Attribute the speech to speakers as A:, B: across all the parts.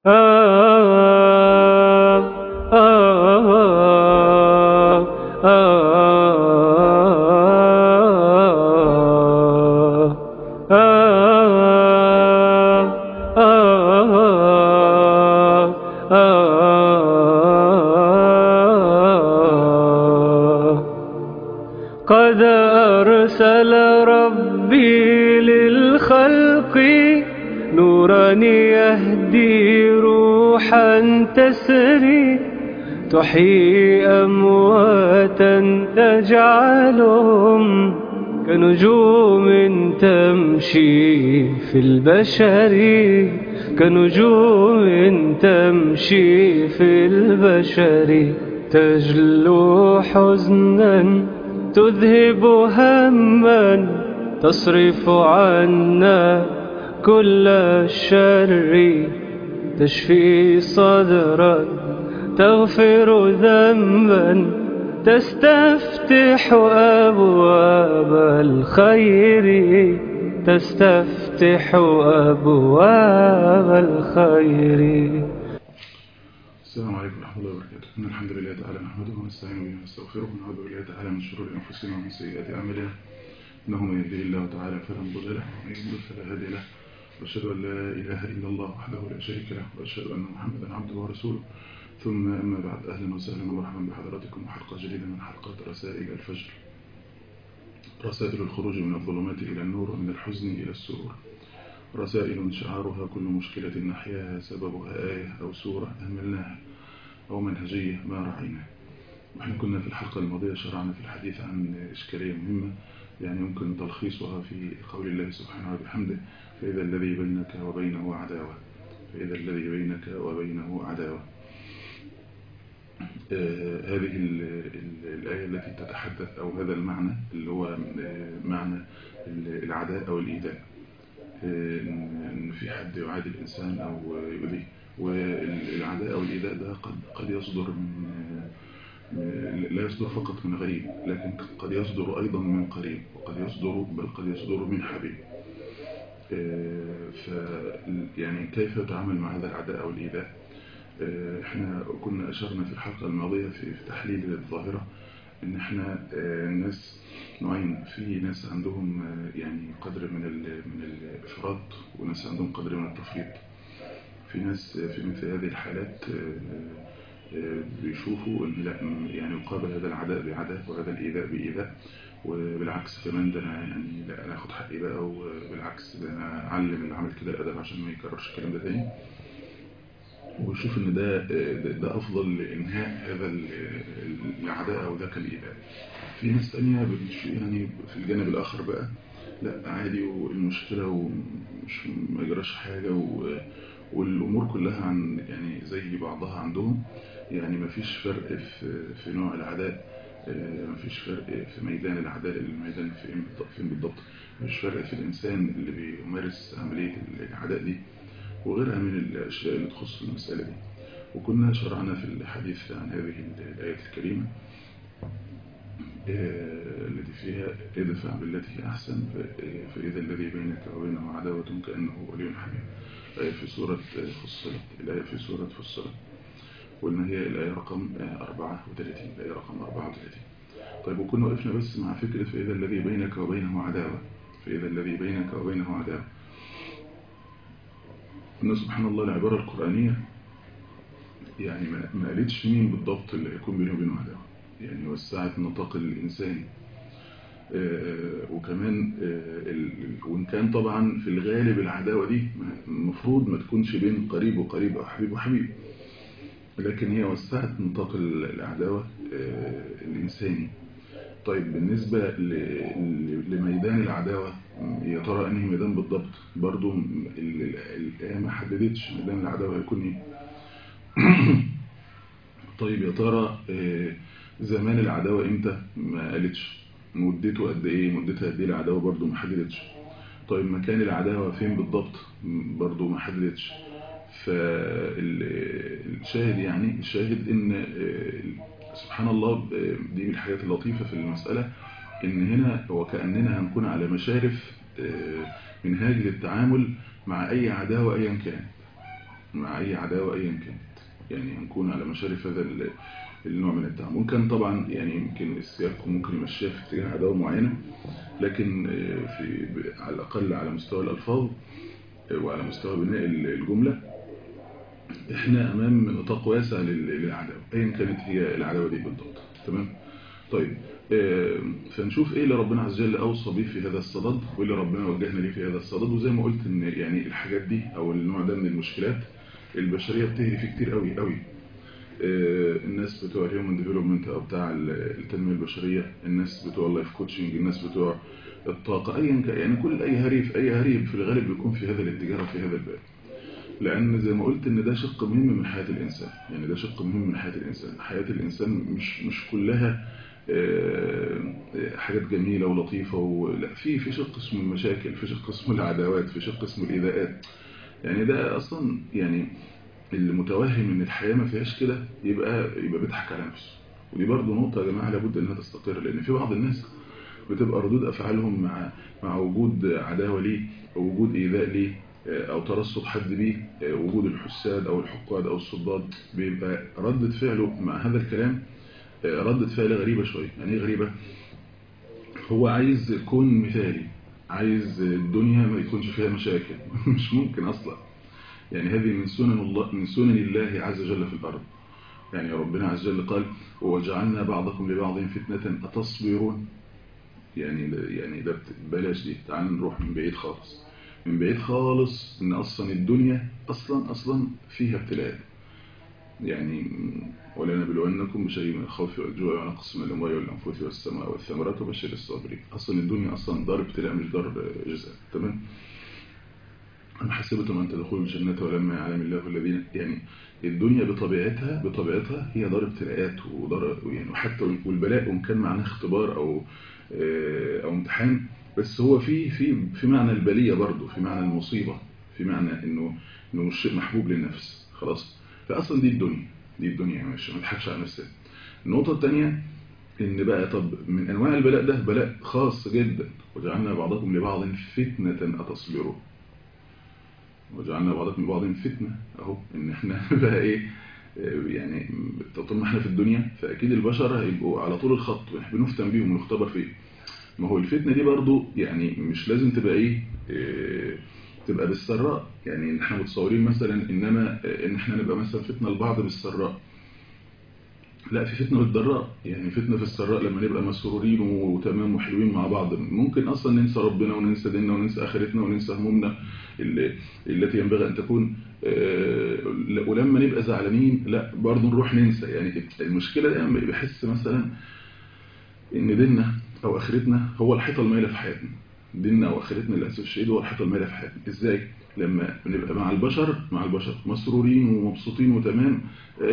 A: قد أرسل ربي للخلق نورا يهدي روحا تسري تحيي أمواتا تجعلهم كنجوم تمشي في البشر كنجوم تمشي في البشر تجلو حزنا تذهب هما تصرف عنا كل الشر تشفي صدرا تغفر ذنبا تستفتح أبواب الخير تستفتح أبواب الخير.
B: السلام عليكم ورحمة الله وبركاته. إن الحمد لله تعالى نحمده ونستعين به ونستغفره ونعوذ بالله تعالى من شرور أنفسنا ومن سيئات أعمالنا إنه من يهده الله تعالى فلا مضل له ومن يضلل فلا هادي له وأشهد أن لا إله إلا الله وحده لا شريك له وأشهد أن محمدا عبده ورسوله ثم أما بعد. أهلا وسهلا ومرحبا بحضراتكم وحلقة جديدة من حلقات رسائل الفجر، رسائل الخروج من الظلمات إلى النور ومن الحزن إلى السرور، رسائل شعارها كل مشكلة نحياها سببها آية أو سورة أهملناها أو منهجية ما رعينا. وإحنا كنا في الحلقة الماضية شرعنا في الحديث عن إشكالية مهمة يعني يمكن تلخيصها في قول الله سبحانه وبحمده: فإذا الذي بينك وبينه عداوة، فإذا الذي بينك وبينه عداوة. هذه الآية التي تتحدث أو هذا المعنى اللي هو معنى العداء أو الإيذاء، إن في حد يعادي الإنسان أو يؤذيه. والعداء أو الإيذاء ده قد يصدر لا يصدر فقط من غريب، لكن قد يصدر أيضا من قريب، وقد يصدر بل قد يصدر من حبيب. يعني كيف يتعامل مع هذا العداء أو الإيذاء؟ احنا كنا أشرنا في الحلقة الماضية في تحليل الظاهرة إن احنا الناس نوعين، في ناس عندهم يعني قدر من الإفراط، وناس عندهم قدر من التفريط. في ناس في مثل هذه الحالات بيشوفوا ان لا، يعني يقابل هذا العداء بعداء وهذا الإيذاء بإيذاء، وبالعكس كمان ده انا يعني لا، انا اخد حقي بقى، وبالعكس ده انا اعلم اللي عمل كده الادب عشان ما يكررش الكلام ده تاني. ويشوف ان ده افضل لانهاء هذا العداء او ذاك الإيذاء. في ناس تانية يعني في الجانب الاخر بقى لا عادي، والمشكلة ومش ما يجراش حاجة، والامور كلها عن يعني زي بعضها عندهم، يعني ما فيش فرق في نوع العداء، ما فيش فرق في ميدان العداء، الميدان فين بالضبط، مش فرق في الانسان اللي بيمارس عملية العداء دي وغيرها من الاشياء اللي تخص المسألة دي. وكنا شرعنا في الحديث عن هذه الآية الكريمة التي فيها: ادفع بالتي هي أحسن فإذا الذي بينك وبينه عداوة كأنه ولي حميم. الآية في سورة فصلت، الآية في سورة فصلت، وإن هي الآية رقم 34، الآية رقم 34. طيب، وكنا وقفنا بس مع فكرة فإذا الذي بينك وبينه عداوة، فإذا الذي بينك وبينه عداوة. إن سبحان الله العبارة القرآنية يعني ما قالتش مين بالضبط اللي هيكون بينه وبينه عداوة، يعني وسعت نطاق الإنسان. وكمان وإن كان طبعا في الغالب العداوة دي المفروض ما تكونش بين قريب وقريب أو حبيب وحبيب، لكن هي وسعت نطاق العداوة الإنساني. طيب، بالنسبة لميدان العداوة، يا ترى أنهي ميدان بالضبط؟ برضو الآية ما حددتش ميدان العداوة هيكون إيه. طيب، يا ترى زمان العداوة إمتى؟ ما قالتش. مدته قد إيه؟ مدتها قد إيه العداوة؟ برضو ما حددتش. طيب، مكان العداوة فين بالضبط؟ برضو ما حددتش. فالشاهد يعني الشاهد إن سبحان الله دي من الحاجات اللطيفة في المسألة، إن هنا وكأننا هنكون على مشارف منهاج للتعامل مع أي عداوة أيا كانت. مع أي عداوة أيا كانت، يعني هنكون على مشارف هذا النوع من الدعم. ممكن طبعا يعني يمكن السياق ممكن يمشيها في اتجاه عداوة معينة، لكن على الأقل على مستوى الألفاظ وعلى مستوى بناء الجملة احنا أمام نطاق واسع للعداوة أيا كانت هي العداوة دي بالضبط. تمام. طيب فنشوف ايه اللي ربنا عز وجل اوصى به في هذا الصدد، وايه اللي ربنا وجهنا ليه في هذا الصدد. وزي ما قلت ان يعني الحاجات دي او النوع ده من المشكلات البشريه بتهري فيه كتير قوي قوي. الناس بتوع الهيومن ديفلوبمنت او بتاع التنميه البشريه، الناس بتوع اللايف كوتشنج، الناس بتوع الطاقه، ايا كان يعني كل اي هريف في الغالب بيكون في هذا الاتجاه وفي هذا الباب. لأن زي ما قلت إن ده شق مهم من حياة الإنسان، يعني ده شق مهم من حياة الإنسان. حياة الإنسان مش كلها حاجات جميلة ولطيفة لا، في شق اسمه المشاكل، في شق اسمه العداوات، في شق اسمه الإيذاءات. يعني ده أصلا يعني اللي متوهم إن الحياة ما فيهاش كده يبقى بيضحك على نفسه. ودي برضو نقطة يا جماعة لابد إنها تستقر، لأن في بعض الناس بتبقى ردود أفعالهم مع وجود عداوة ليه أو وجود إيذاء ليه أو ترصد حد بيه، وجود الحساد أو الحقاد أو الصداد، بيبقى ردة فعله مع هذا الكلام ردة فعل غريبة شوية. يعني غريبة، هو عايز يكون مثالي، عايز الدنيا ما يكونش فيها مشاكل مش ممكن أصلا. يعني هذه من سنن الله، من سنن الله عز وجل في الأرض. يعني ربنا عز وجل قال وجعلنا بعضكم لبعض فتنة أتصبرون. يعني ده بلاش دي، تعال نروح من بعيد خالص، من بعيد خالص، ان اصلا الدنيا اصلا فيها ابتلاء. يعني ولنبلونكم بشيء من الخوف والجوع ونقص من الاموال والانفس والثمرات وبشر الصابرين. اصلا الدنيا اصلا دار ابتلاء مش دار جزاء. تمام. أم حسبتم أن تدخلوا الجنة ولما يعلم الله الذين، يعني الدنيا بطبيعتها هي دار ابتلاءات ودار يعني، وحتى والبلاء وإن كان معناه اختبار أو امتحان، بس هو في معنى البلية برضه، في معنى المصيبة، في معنى إنه مش شيء محبوب للنفس خلاص. فأصلا دي الدنيا مش، ما تضحكش على نفسك. النقطة الثانية إن بقى طب من أنواع البلاء ده بلاء خاص جدا، وجعلنا بعضكم لبعض فتنة أتصبروا. وجعلنا بعضكم لبعض فتنة، اهو ان احنا بقى ايه يعني طول ما احنا في الدنيا فاكيد البشر هيبقوا على طول الخط ونحن بنفتن بيهم ونختبر فيهم. ما هو الفتنة دي برضو يعني مش لازم تبقى ايه تبقى بالسراء. يعني احنا متصورين مثلا انما ان احنا نبقى مثلا فتنة لبعض بالسراء، لا، في فتنة بالضراء. يعني فتنة في السراء لما نبقى مسرورين وتمام وحلوين مع بعض، ممكن أصلا ننسى ربنا وننسى ديننا وننسى آخرتنا وننسى همومنا التي ينبغي أن تكون. ولما نبقى زعلانين لا برضو نروح ننسى. يعني المشكلة دائما بحس مثلا إن ديننا أو آخرتنا هو الحيطة المايلة في حياتنا. ديننا أو آخرتنا للأسف الشديد هو الحيطة المايلة في حياتنا. إزاي؟ لما نبقى مع البشر مسرورين ومبسوطين وتمام،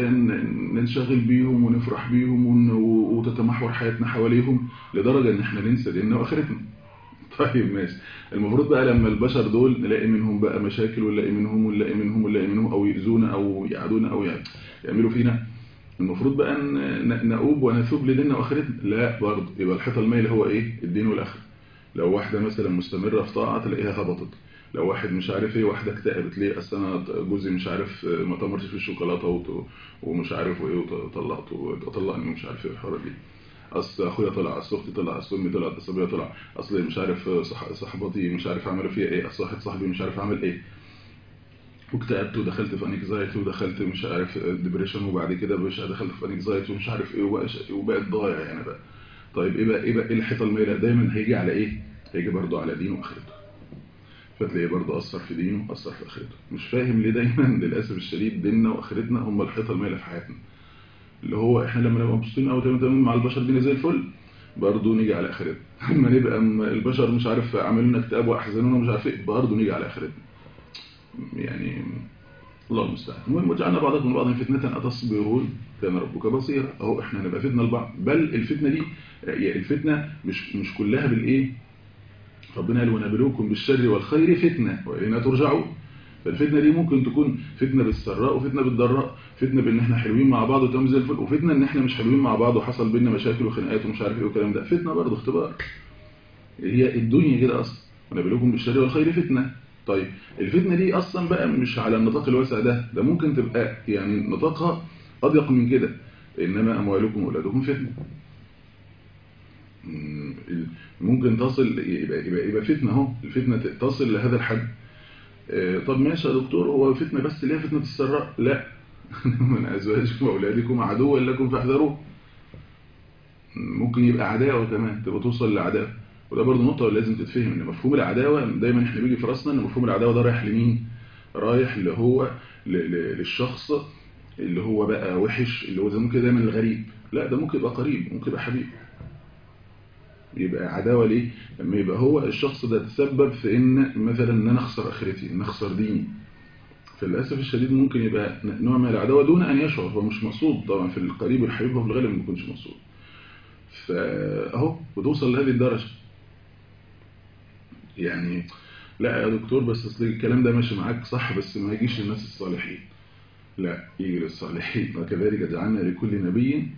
B: ننشغل بيهم ونفرح بيهم وتتمحور حياتنا حواليهم لدرجة ان احنا ننسى ديننا واخرتنا. طيب ماشي، المفروض بقى لما البشر دول نلاقي منهم بقى مشاكل ونلاقي منهم او يؤذونا او يعادونا او يعملوا فينا، المفروض بقى نؤوب ونثوب لديننا واخرتنا. لا، برضه يبقى الحيطة المايلة هو ايه؟ الدين والاخره. لو واحدة مثلا مستمرة في طاعة تلاقيها هبطت، لو واحد مش عارف ايه، واحدة اكتئبت ليه؟ اصل انا جوزي مش عارف ما تمرش في الشوكولاتة ومش عارف ايه وطلقت وطلقني ومش عارف ايه الحوارات دي. اصل اخويا طلع، اصل اختي طلع، اصل امي طلعت، اصل ابويا طلع، اصل مش عارف صاحبتي مش عارف عملوا فيها ايه، اصل واحد صاحبي مش عارف عمل ايه، واكتئبت ودخلت في انكزايتي ودخلت مش عارف ديبريشن، وبعد كده مش دخلت في انكزايتي ومش عارف ايه وبقت ضايع يعني بقى. طيب ايه بقى الحيطة المايلة؟ دايما هيجي على ايه؟ هيجي برضه على دينه واخرته. فتلاقيه برضه أثر في دينه أثر في آخرته. مش فاهم ليه دايما للأسف الشديد ديننا وآخرتنا هم الحيطة المايلة في حياتنا. اللي هو إحنا لما نبقى مبسوطين أو تمام مع البشر دينا زي الفل، برضه نيجي على آخرتنا. لما نبقى البشر مش عارف عاملين لنا اكتئاب وأحزنونا مش عارف إيه، برضه نيجي على آخرتنا. يعني الله المستعان. المهم وجعلنا بعضكم لبعض فتنة أتصبرون كان ربك بصيرا. أهو إحنا نبقى فتنة لبعض، بل الفتنة دي الفتنة مش كلها بالإيه؟ ربنا قال ونبلوكم بالشر والخير فتنة وإلينا ترجعون. فالفتنة دي ممكن تكون فتنة بالسراء وفتنة بالضراء، فتنة بان احنا حلوين مع بعض وتمام زي الفل، وفتنة ان احنا مش حلوين مع بعض وحصل بينا مشاكل وخناقات ومش عارف ايه والكلام ده، فتنة برضه اختبار. هي الدنيا كده اصلا، ونبلوكم بالشر والخير فتنة. طيب الفتنة دي أصلا بقى مش على النطاق الواسع ده ممكن تبقى يعني نطاقها أضيق من كده. إنما أموالكم وأولادكم فتنة. ممكن تصل يبقى فتنة اهو، الفتنة تصل لهذا الحد. طب ماشي يا دكتور، هو فتنة بس اللي هي فتنة السراء؟ لا. من أزواجكم وأولادكم عدوا لكم فاحذروه. ممكن يبقى عداوة كمان، تبقى توصل لعداوة. وده برضه نقطة لازم تتفهم، ان مفهوم العداوة دايما احنا بيجي في راسنا ان مفهوم العداوة ده رايح لمين؟ رايح اللي هو للشخص اللي هو بقى وحش، اللي هو زي ممكن دايما الغريب. لا، ده ممكن يبقى قريب، ممكن يبقى حبيب. يبقى عداوة ليه؟ لما يبقى هو الشخص ده تسبب في ان مثلا ان انا اخسر اخرتي، ان اخسر ديني. فللاسف الشديد ممكن يبقى نوع من العداوة دون ان يشعر. هو مش مقصود طبعا، في القريب والحبيب هو في الغالب ما بيكونش مقصود. فاهو وتوصل لهذه الدرجة. يعني لا يا دكتور، بس اصل الكلام ده ماشي معاك صح، بس ما يجيش للناس الصالحين. لا، يجي للصالحين. وكذلك جعلنا لكل نبي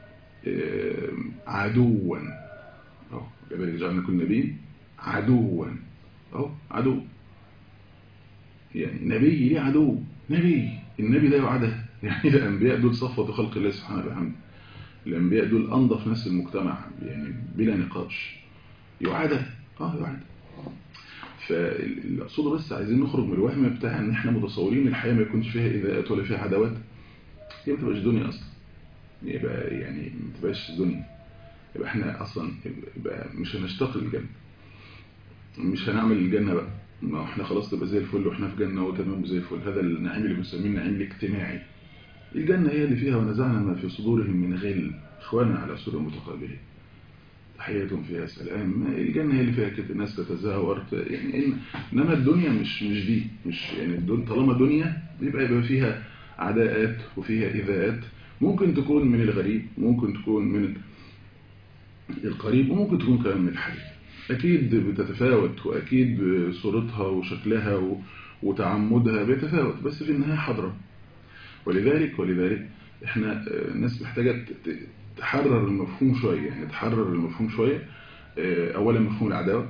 B: عدوا. اهو كذلك جعلنا لكل نبي عدوا. اهو عدو، يعني نبي ليه عدو. النبي ده يعده. يعني الانبياء دول صفوة خلق الله سبحانه وتعالى. الانبياء دول انظف ناس المجتمع يعني بلا نقاش. يعده. يعده. فاللي اقصده بس عايزين نخرج من الوهم بتاع ان احنا متصورين الحياة ما يكونش فيها اذاءات ولا فيها عداوات. هي ما تبقاش دنيا اصلا. يبقى يعني ما تبقاش دنيا. يبقى احنا اصلا يبقى مش هنشتاق للجنة، مش هنعمل الجنة بقى. ما احنا خلاص تبقى زي الفل واحنا في جنة وتمام زي الفل. هذا النعيم اللي بنسميه النعيم الاجتماعي. الجنة هي اللي فيها ونزعنا ما في صدورهم من غل اخوانا على سرر متقابلين تحياتهم فيها سلام. الجنة هي اللي فيها كده ناس تتزاور يعني. انما الدنيا مش دي، مش يعني طالما دنيا يبقى فيها عداءات وفيها إذاءات. ممكن تكون من الغريب، ممكن تكون من القريب، وممكن تكون كمان من الحبيب. أكيد بتتفاوت، وأكيد صورتها وشكلها وتعمدها بيتفاوت، بس في النهاية حضرة. ولذلك احنا الناس محتاجة تحرر المفهوم شوية، يعني تحرر المفهوم شوية. أولا مفهوم العداوة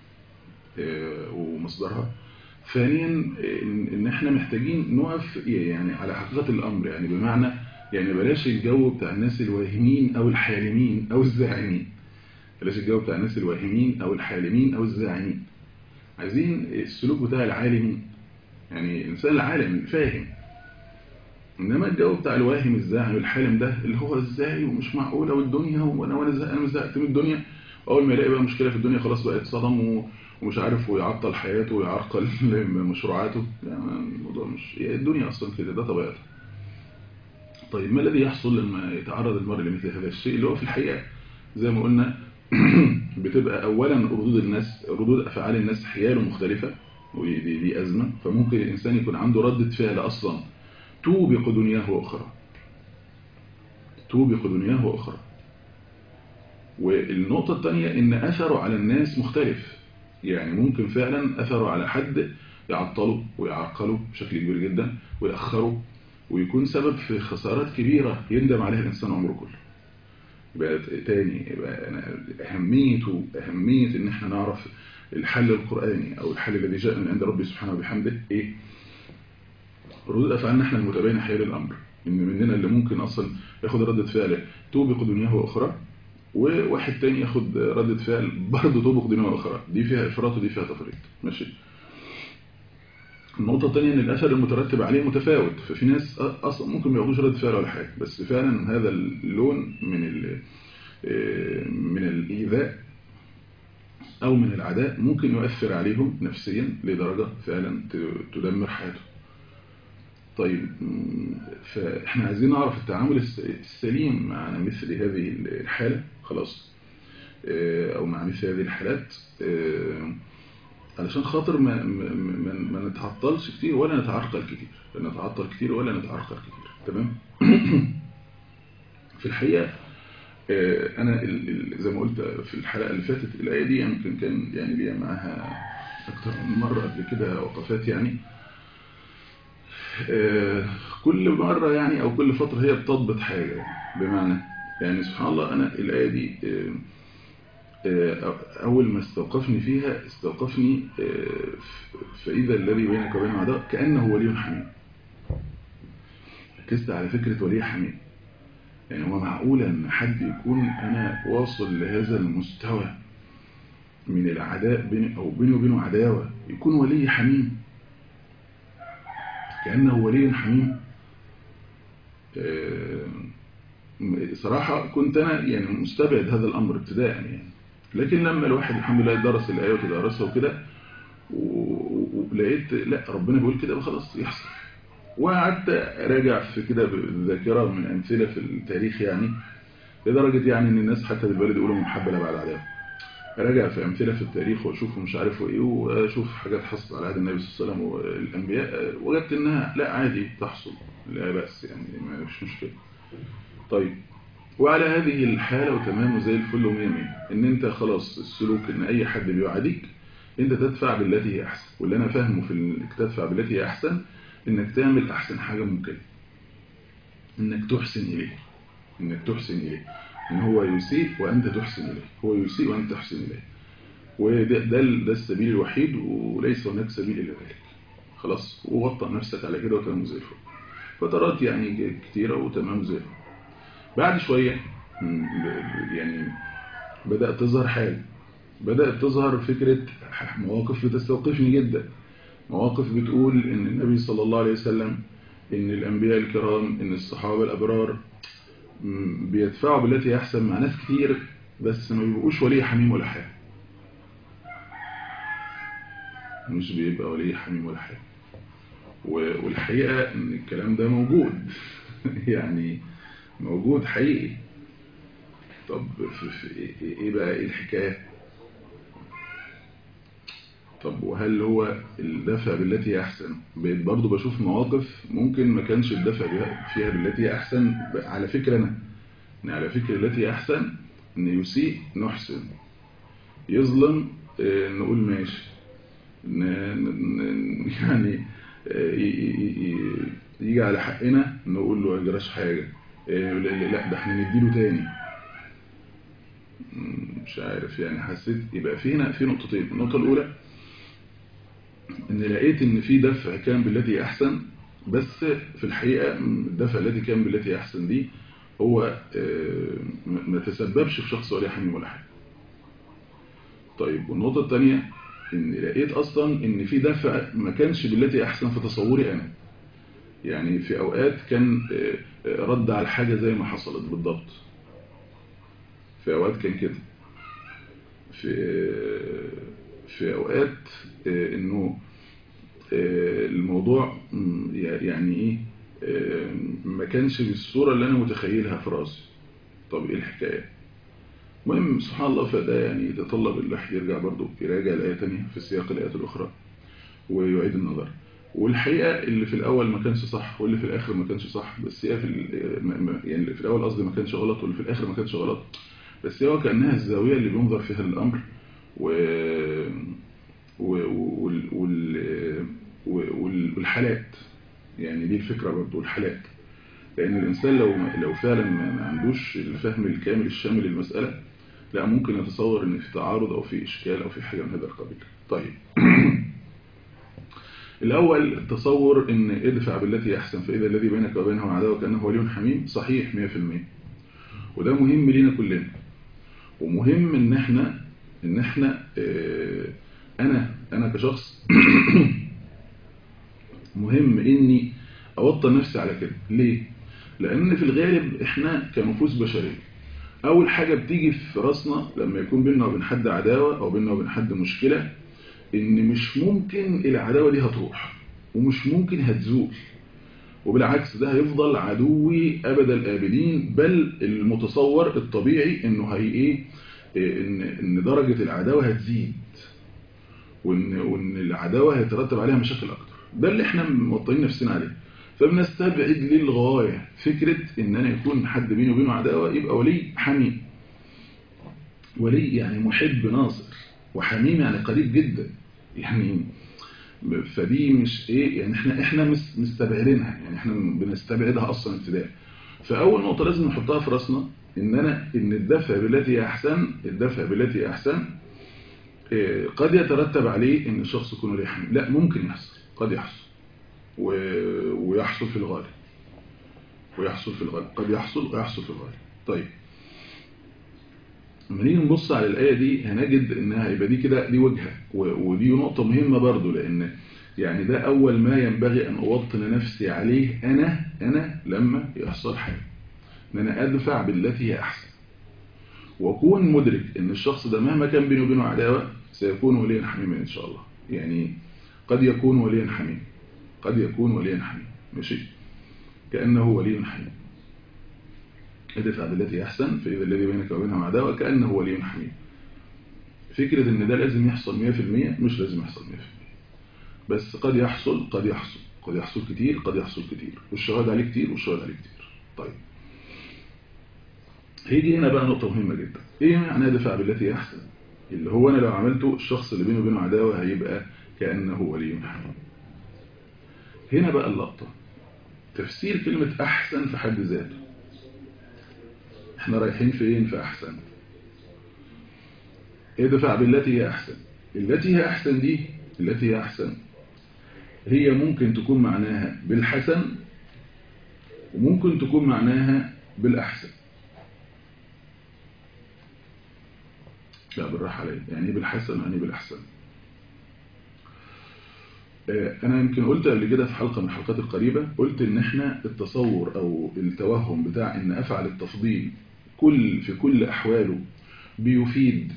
B: ومصدرها. ثانيا ان احنا محتاجين نقف يعني على حقيقة الامر، يعني بمعنى يعني بلاش الجو بتاع الناس الواهمين او الحالمين او الزاعمين. بلاش الجو بتاع الناس الواهمين او الحالمين او الزاعمين. عايزين السلوك بتاع العالمين، يعني الانسان العالم الفاهم. انما الجو بتاع الواهم الزاعم الحالم ده اللي هو ازاي ومش معقوله والدنيا وانا زهقت من الدنيا. اول ما يلاقي بقى مشكله في الدنيا خلاص بقى يتصدم ومش عارف، ويعطل حياته ويعرقل مشروعاته. يعني الموضوع مش الدنيا اصلا كده، ده طبيعتها. طيب ما الذي يحصل لما يتعرض المرء لمثل هذا الشيء اللي هو في الحقيقه زي ما قلنا بتبقى اولا ردود افعال الناس حياله مختلفه، ودي ازمه. فممكن الانسان يكون عنده ردة فعل اصلا توبق دنياه وأخرى. والنقطة الثانية إن أثره على الناس مختلف. يعني ممكن فعلا أثره على حد يعطله ويعرقله بشكل كبير جدا ويأخره، ويكون سبب في خسارات كبيرة يندم عليها الإنسان عمره كله. يبقى تاني أهمية إن احنا نعرف الحل القرآني أو الحل الذي جاء من عند ربي سبحانه وبحمده. إيه؟ ردود أفعالنا احنا المتباينة حيال الأمر. إن مننا اللي ممكن أصلا ياخد ردة فعل توبق دنياه وأخرى، وواحد تاني ياخد ردة فعل برضه توبق دنياه وأخرى. دي فيها إفراط ودي فيها تفريط. ماشي. النقطة الثانية إن الأثر المترتب عليه متفاوت. ففي ناس أصلا ممكن ما ياخدوش ردة فعل ولا حاجة، بس فعلا هذا اللون من الإيذاء أو من العداء ممكن يؤثر عليهم نفسيا لدرجة فعلا تدمر حياته. طيب فاحنا عايزين نعرف التعامل السليم مع مثل هذه الحالة خلاص، او مع مثل هذه الحالات، علشان خاطر ما نتعطلش كتير ولا نتعرقل كتير. تمام. في الحقيقة انا زي ما قلت في الحلقة اللي فاتت، الآية دي يمكن كان يعني ليا معاها اكتر من مرة قبل كده وقفات. يعني كل مرة يعني أو كل فترة هي بتضبط حاجة. بمعنى يعني سبحان الله، أنا الآية دي أول ما استوقفني فيها استوقفني فإذا الذي بينك وبينه عداوة كأنه ولي حميم. ركزت على فكرة ولي حميم، يعني هو معقول أن حد يكون أنا واصل لهذا المستوى من العداء بيني وبينه عداوة يكون ولي حميم، كأنه ولي حميم. صراحة كنت أنا يعني مستبعد هذا الأمر ابتداء يعني، لكن لما الواحد الحمد لله درس الآية وتدرسها وكده ولقيت لا ربنا بيقول كده خلاص يحصل. وقعدت أراجع في كده بالذاكرة من أمثلة في التاريخ يعني، لدرجة يعني إن الناس حتى بالبلد يقولوا محبلة بعد عداوة. أراجع في أمثلة في التاريخ وأشوف مش عارف إيه، وأشوف حاجات حصلت على عهد النبي صلى الله عليه وسلم والأنبياء، وجدت إنها لا عادي تحصل، لا بأس يعني ما فيش مشكلة. طيب، وعلى هذه الحالة وتمام زي الفل ومية مية، إن أنت خلاص السلوك إن أي حد بيعاديك أنت تدفع بالتي هي أحسن، واللي أنا فاهمه في تدفع بالتي هي أحسن إنك تعمل أحسن حاجة ممكن، إنك تحسن إليه، إن هو يسيء وأنت تحسن إليه، هو يسيء وأنت تحسن إليه، وده السبيل الوحيد وليس هناك سبيل إلى ذلك. خلاص، ووطن نفسك على كده وتمام زي الفل. فترات يعني كتيرة وتمام زي الفل. بعد شوية يعني بدأت تظهر فكرة مواقف بتستوقفني جدا، مواقف بتقول إن النبي صلى الله عليه وسلم، إن الأنبياء الكرام، إن الصحابة الأبرار بيدفعوا بالتي أحسن مع ناس كتير، بس ما بيبقوش ولي حميم ولا حاجة، مش بيبقى ولي حميم ولا حاجة. والحقيقة إن الكلام ده موجود يعني موجود حقيقي. طب إيه بقى إيه الحكاية؟ طب وهل هو الدفع بالتي أحسن؟ برضو بشوف مواقف ممكن ما كانش الدفع فيها بالتي أحسن. على فكرة أنا على فكرة التي أحسن إن يسيء نحسن، يظلم نقول ماشي، يعني يجي على حقنا نقول له اجراش حاجة، لا ده احنا نديله تاني. مش عارف يعني، حسيت يبقى في نقطتين. النقطة الأولى ان لقيت ان في دفع كان بالتي أحسن، بس في الحقيقة الدفع الذي كان بالتي أحسن دي هو ما تسببش في شخص ولا حميم ولا حاجة. طيب، والنقطة الثانية ان لقيت اصلا ان في دفع ما كانش بالتي أحسن في تصوري انا، يعني في اوقات كان رد على الحاجة زي ما حصلت بالضبط، في اوقات كان كده، في اوقات انه الموضوع يعني ايه ما كانش بالصورة اللي انا متخيلها في راسي. طب ايه الحكاية؟ المهم سبحان الله، فده يعني يتطلب الواحد يرجع برضو يراجع الآية تانية في سياق الآيات الأخرى ويعيد النظر. والحقيقة اللي في الأول ما كانش صح واللي في الآخر ما كانش صح، بس هي يعني اللي في الأول قصدي ما كانش غلط واللي في الآخر ما كانش غلط، بس هو كأنها الزاوية اللي بينظر فيها للأمر والحالات. يعني دي الفكرة برضو، الحالات. لأن الإنسان لو فعلا ما عندوش الفهم الكامل الشامل للمسألة، لا ممكن يتصور ان في تعارض او في اشكال او في حاجة من هذا القبيل. طيب الاول التصور ان ادفع بالتي احسن فاذا الذي بينك وبينه عداوة كأنه ولي حميم، صحيح 100%، وده مهم لينا كلنا، ومهم ان احنا انا كشخص مهم اني اوطن نفسي على كده. ليه؟ لان في الغالب احنا كنفوس بشرية اول حاجة بتيجي في راسنا لما يكون بيننا وبين حد عداوة او بيننا وبين حد مشكلة، ان مش ممكن العداوة دي هتروح ومش ممكن هتزول، وبالعكس ده هيفضل عدوي ابد الابدين، بل المتصور الطبيعي انه هي ان درجة العداوة هتزيد، وان العداوة هيترتب عليها مشاكل اكتر. ده اللي احنا موطنين نفسنا عليه. فبنستبعد للغاية فكرة ان انا يكون حد بيني وبينه عداوة يبقى ولي حميم. ولي يعني محب ناصر، وحميم يعني قريب جدا يعني. فدي مش ايه يعني، احنا مستبعدينها، يعني احنا بنستبعدها اصلا ابتداء. فأول نقطة لازم نحطها في رأسنا إن الدفع بالتي أحسن قد يترتب عليه إن الشخص يكون له حميم. لا، ممكن يحصل، قد يحصل ويحصل في الغالب، قد يحصل ويحصل في الغالب. طيب لما نيجي نبص على الآية دي هنجد إنها يبقى دي كده دي وجهة، ودي نقطة مهمة برضو، لأن يعني ده أول ما ينبغي أن أوطن نفسي عليه أنا لما يحصل حاجة، إن أنا أدفع بالتي هي أحسن، وأكون مدرك إن الشخص ده مهما كان بيني وبينه عداوة سيكون وليا حميما إن شاء الله. يعني قد يكون وليا حميم، ماشي، كأنه ولي حميم. ادفع بالتي أحسن فإذا الذي بينك وبينه عداوة كأنه ولي حميم. فكرة إن ده لازم يحصل 100%، مش لازم يحصل 100%، بس قد يحصل كتير، والشهاد عليه كتير. طيب هيجي هنا بقى نقطة مهمة جدا. ايه معنى دفع بالتي احسن؟ اللي هو انا لو عملته الشخص اللي بينه وبينه عداوة هيبقى كأنه ولي حميم. هنا بقى اللقطة، تفسير كلمة احسن في حد ذاته. احنا رايحين فين في احسن؟ ايه دفع بالتي هي احسن؟ التي هي احسن هي ممكن تكون معناها بالحسن، وممكن تكون معناها بالأحسن. لا بالراحة علي، يعني ايه بالحسن يعني بالأحسن؟ أنا يمكن قلت قبل كده في حلقة من الحلقات القريبة، قلت إن إحنا التصور أو التوهم بتاع إن أفعل التفضيل في كل أحواله بيفيد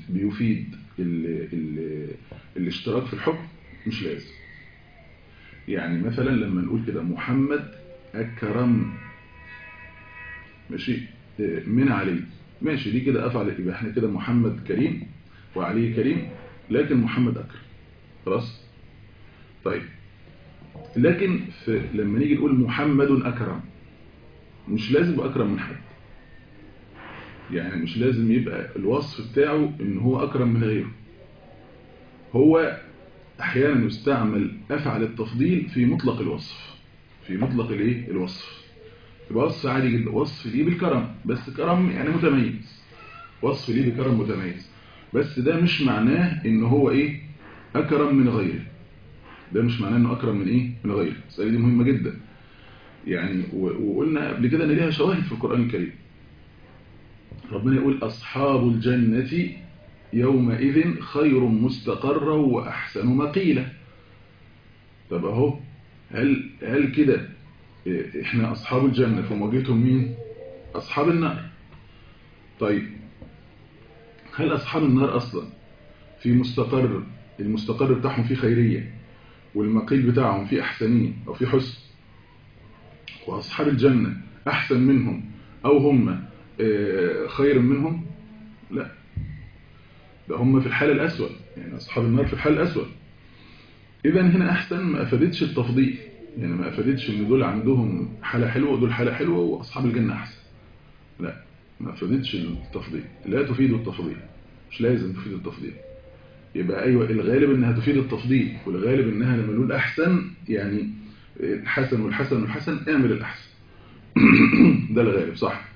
B: الاشتراك في الحكم، مش لازم. يعني مثلا لما نقول كده محمد أكرم، ماشي، من علي، ماشي، دي كده أفعل، يبقى إحنا كده محمد كريم وعلي كريم، لكن محمد أكرم، خلاص. طيب لكن لما نيجي نقول محمد أكرم، مش لازم يبقى أكرم من حد، يعني مش لازم يبقى الوصف بتاعه إن هو أكرم من غيره. هو أحيانا يستعمل أفعل التفضيل في مطلق الوصف، الوصف يبقى وصف عادي جدا، وصف ليه بالكرم، بس كرم يعني متميز، وصف ليه بكرم متميز، بس ده مش معناه إن هو إيه أكرم من غيره. ده مش معناه إنه أكرم من إيه من غيره. السؤال دي مهمة جدا يعني، وقلنا قبل كده إن ليها شواهد في القرآن الكريم. ربنا يقول أصحاب الجنة يومئذ خير مستقرا وأحسن مقيلا. طب أهو، هل كده إحنا أصحاب الجنة في مواجهتهم مين؟ أصحاب النار. طيب هل أصحاب النار أصلا في المستقر بتاعهم فيه خيرية، والمقيل بتاعهم فيه أحسنية أو فيه حسن، وأصحاب الجنة أحسن منهم أو هم خير منهم؟ لا، ده هم في الحالة الأسوأ، يعني أصحاب النار في الحالة الأسوأ. إذا هنا أحسن ما أفادتش التفضيل، يعني ما أفادتش إن دول عندهم حالة حلوة ودول حالة حلوة وأصحاب الجنة أحسن. لا، ما أفادتش التفضيل، لا تفيد التفضيل، مش لازم تفيد التفضيل. يبقى أيوة الغالب إنها تفيد التفضيل، والغالب إنها لما نقول أحسن يعني الحسن والحسن اعمل الأحسن. ده الغالب صح،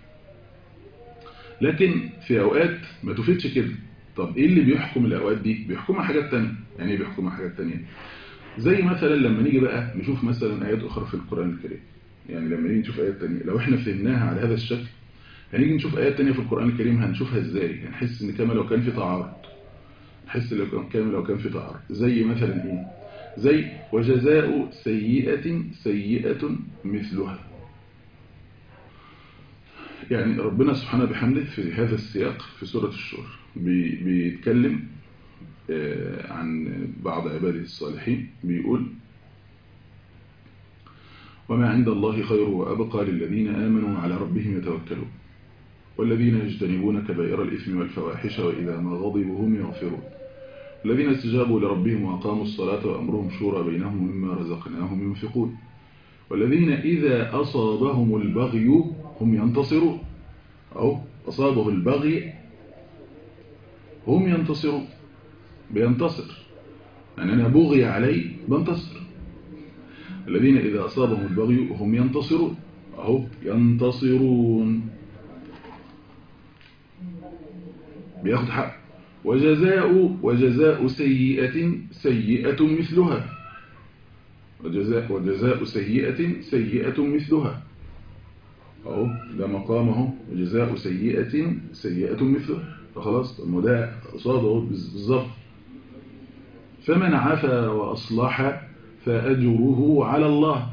B: لكن في أوقات ما تفيدش كده. طب إيه اللي بيحكم الأوقات دي؟ بيحكمها حاجات تانية. يعني إيه بيحكمها حاجات تانية؟ زي مثلا لما نيجي بقى نشوف مثلا آيات أخرى في القرآن الكريم. يعني لما نيجي نشوف آيات تانية، لو إحنا فهمناها على هذا الشكل، هنيجي نشوف آيات تانية في القرآن الكريم هنشوفها إزاي؟ هنحس إن كما لو كان في تعارض، زي مثلا إيه؟ زي وجزاء سيئة مثلها. يعني ربنا سبحانه بحمده في هذا السياق في سورة الشورى بيتكلم عن بعض عباده الصالحين، بيقول وما عند الله خير وأبقى للذين آمنوا على ربهم يتوكلون والذين يجتنبون كبائر الإثم والفواحش وإذا ما غضبوا هم يغفرون الذين استجابوا لربهم وأقاموا الصلاة وأمرهم شورى بينهم مما رزقناهم ينفقون والذين إذا أصابهم البغي هم ينتصرون. أو أصابه البغي هم ينتصرون، بينتصر، يعني أنا بغي علي بنتصر. الذين إذا أصابهم البغي هم ينتصرون، أهو ينتصرون، بياخد حق. وجزاء سيئة سيئة مثلها، وجزاء سيئة سيئة مثلها، أهو ده مقامه، وجزاء سيئة سيئة مثلها، فخلاص ده قصاده بالظبط. فمن عفا وأصلح فأجره على الله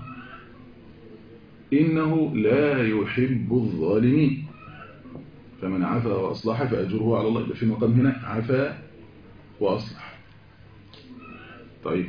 B: إنه لا يحب الظالمين. فمن عفا وأصلح فأجره على الله، يبقى في مقام هنا عفا وأصلح. طيب،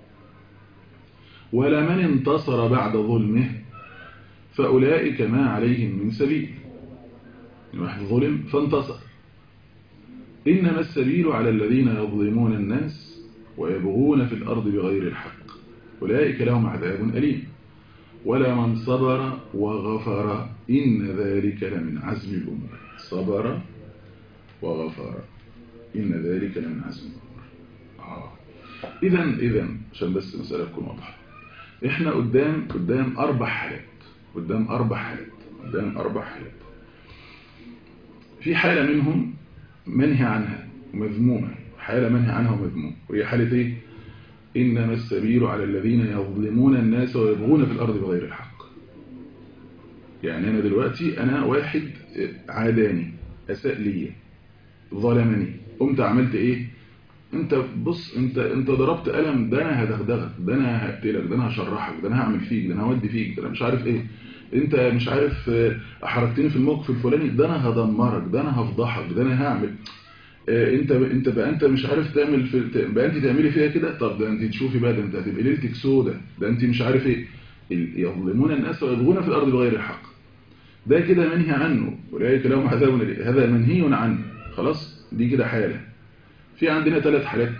B: ولمن انتصر بعد ظلمه فأولئك ما عليهم من سبيل. واحد ظلم فانتصر. إنما السبيل على الذين يظلمون الناس ويبغون في الأرض بغير الحق أولئك لهم عذاب أليم. ولمن صبر وغفر إن ذلك لمن عزم الأمور. صبر وغفر إن ذلك لمن عزم الأمور. إذن عشان بس مسألة تكون واضحة، إحنا قدام أربع حالات، قدام أربع حالات. في حالة منهم منهي عنها ومذمومة، حالة منهي عنها ومذمومة، وهي حالة إيه؟ إنما السبيل على الذين يظلمون الناس ويبغون في الأرض بغير الحق. يعني أنا دلوقتي أنا واحد عاداني، أساء لي، ظلمني، قمت عملت إيه؟ أنت بص، أنت ضربت قلم، ده أنا هدغدغك، ده أنا هقتلك، ده أنا هشرحك، ده أنا هعمل فيك، ده أنا هودي فيك، ده أنا مش عارف إيه، أنت مش عارف أحرجتني في الموقف الفلاني، ده أنا هدمرك، ده أنا هفضحك، ده أنا هعمل. انت مش عارف تعمل بقى انت تعملي فيها كده، طب ده انت تشوفي بقى، ده انت هتبقى ليلتك سودة، ده انت مش عارف ايه. يظلمون الناس ويبغون في الارض بغير الحق، ده كده منهي عنه، اولئك لهم عذاب أليم، هذا منهي عنه. خلاص، دي كده حاله. في عندنا ثلاث حالات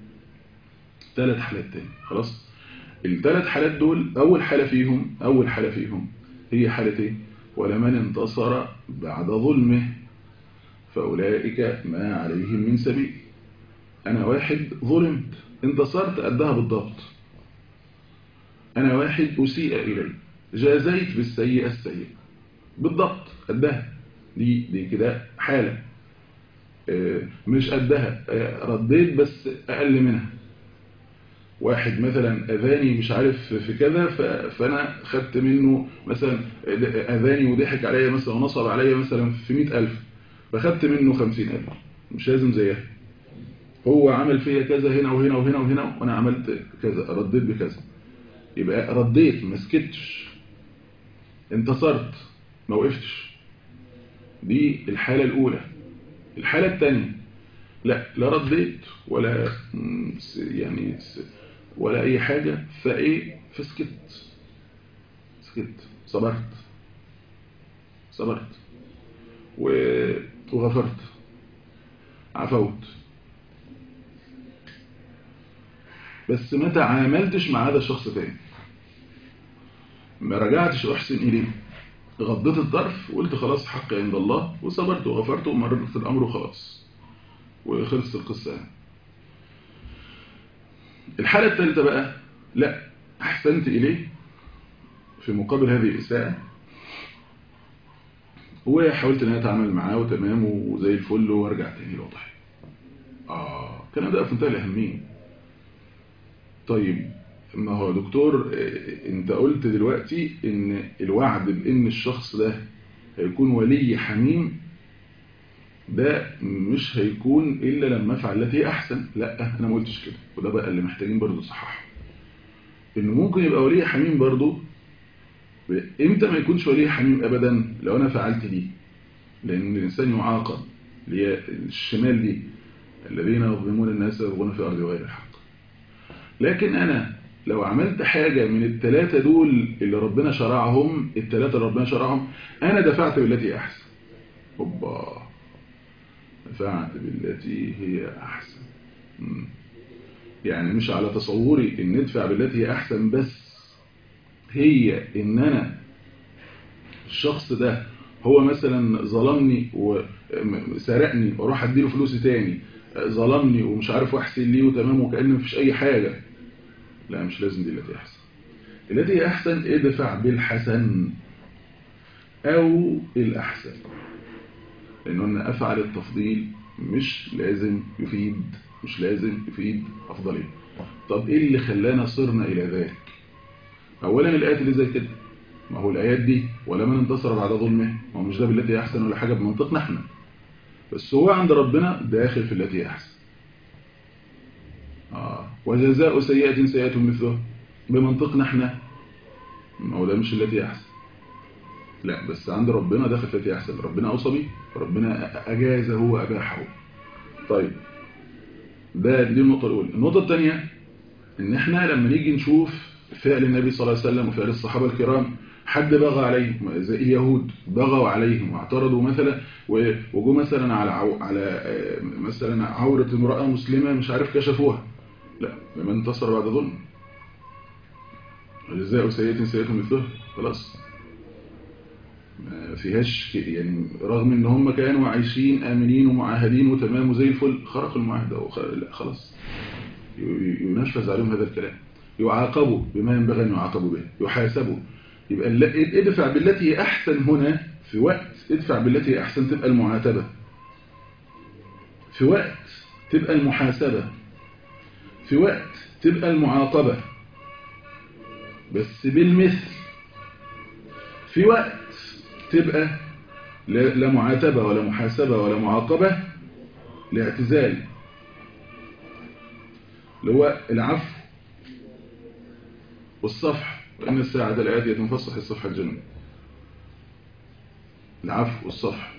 B: تاني. خلاص، الثلاث حالات دول اول حاله فيهم هي حاله ايه؟ ولمن انتصر بعد ظلمه فأولئك ما عليهم من سبيل. أنا واحد ظلمت، انتصرت قدها بالضبط. أنا واحد أسيء إلي، جازيت بالسيئة السيئة بالضبط قدها. دي كده حالة. مش قدها، رديت بس أقل منها. واحد مثلا أذاني مش عارف في كذا، فأنا خدت منه مثلا، أذاني وضحك عليا مثلا ونصب عليا مثلا في 100,000، فخدت منه 50,000، مش لازم زيها. هو عمل فيها كذا هنا وهنا وهنا وهنا، وأنا عملت كذا، رديت بكذا. يبقى رديت، ما سكتش، انتصرت، ما وقفتش. دي الحالة الأولى. الحالة الثانية، لا رديت ولا يعني ولا أي حاجة، فسكت، صبرت وغفرت، عفوت، بس ما تعاملتش مع هذا الشخص تاني، ما رجعتش أحسن إليه، غضيت الطرف وقلت خلاص حقي عند الله، وصبرت وغفرت ومررت الأمر وخلاص وخلصت القصة. الحالة الثالثة بقى، لا، أحسنت إليه في مقابل هذه الإساءة، وحاولت أن أتعامل معاه وتمام وزي الفل وارجع تاني لوضعي. الكلام ده في منتهى الأهمية. طيب، ما هو دكتور، انت قلت دلوقتي ان الوعد بان الشخص ده هيكون ولي حميم، ده مش هيكون الا لما افعل التي احسن. لا، انا ما قلتش كده، وده بقى اللي محتاجين برضو صححه، انه ممكن يبقى ولي حميم برضو. امتى ما يكونش ولي حميم؟ ابدا لو انا فعلت دي، لان الانسان يعاقب، اللي هي الشمال دي، الذين يظلمون الناس ويبغون في الارض بغير الحق. لكن أنا لو عملت حاجة من الثلاثة دول اللي ربنا شرعهم، أنا دفعت بالتي أحسن. دفعت بالتي هي أحسن. يعني مش على تصوري إن ندفع بالتي هي أحسن بس، هي إن أنا الشخص ده هو مثلا ظلمني وسرقني واروح اديله فلوسي تاني، ظلمني ومش عارف واحسن ليه وتمام وكأن مفيش أي حاجة. لا، مش لازم دي التي أحسن. التي أحسن ادفع بالحسن. أو الأحسن، لأنه أفعل التفضيل مش لازم يفيد أفضلية. طب إيه اللي خلانا صرنا إلى ذلك؟ أولا الآيات اللي زي كده، ما هو الآيات دي ولمن انتصر بعد ظلمه، ما هو مش ده بالتي أحسن ولا حاجة بمنطقنا احنا، بس هو عند ربنا داخل في التي أحسن. وجزاء سيئة سيئة مثله، بمنطقنا احنا ما هو ده مش التي أحسن، لا بس عند ربنا داخل في التي أحسن، ربنا أوصى به، ربنا أجازه وأباحه. طيب دي النقطة الأولى. النقطة الثانية إن احنا لما نيجي نشوف فعل النبي صلى الله عليه وسلم وفعل الصحابة الكرام، حد بغى عليهم زي اليهود بغوا عليهم واعترضوا مثلا وجوا مثلا على مثلا عورة امرأة مسلمة مش عارف كشفوها، لا لمن انتصر بعد ظلم جزاء سيئة سيئة مثله، خلاص ما فيهاش يعني، رغم ان هم كانوا عايشين آمنين ومعاهدين وتمام وزي الفل، خرقوا المعاهدة لا خلاص ينفذ عليهم هذا الكلام، يعاقبوا بما ينبغي أن يعاقبوا به، يحاسبوا. يبقى ادفع بالتي هي أحسن هنا، في وقت ادفع بالتي هي أحسن تبقى المعاتبة، في وقت تبقى المحاسبة، في وقت تبقى المعاقبة بس بالمثل، في وقت تبقى لا معاتبة ولا محاسبة ولا معاقبة، لاعتزال اللي هو العفو والصفح، وإن الساعة الآتية تنفصح الصفحة الجنة، العفو والصفح.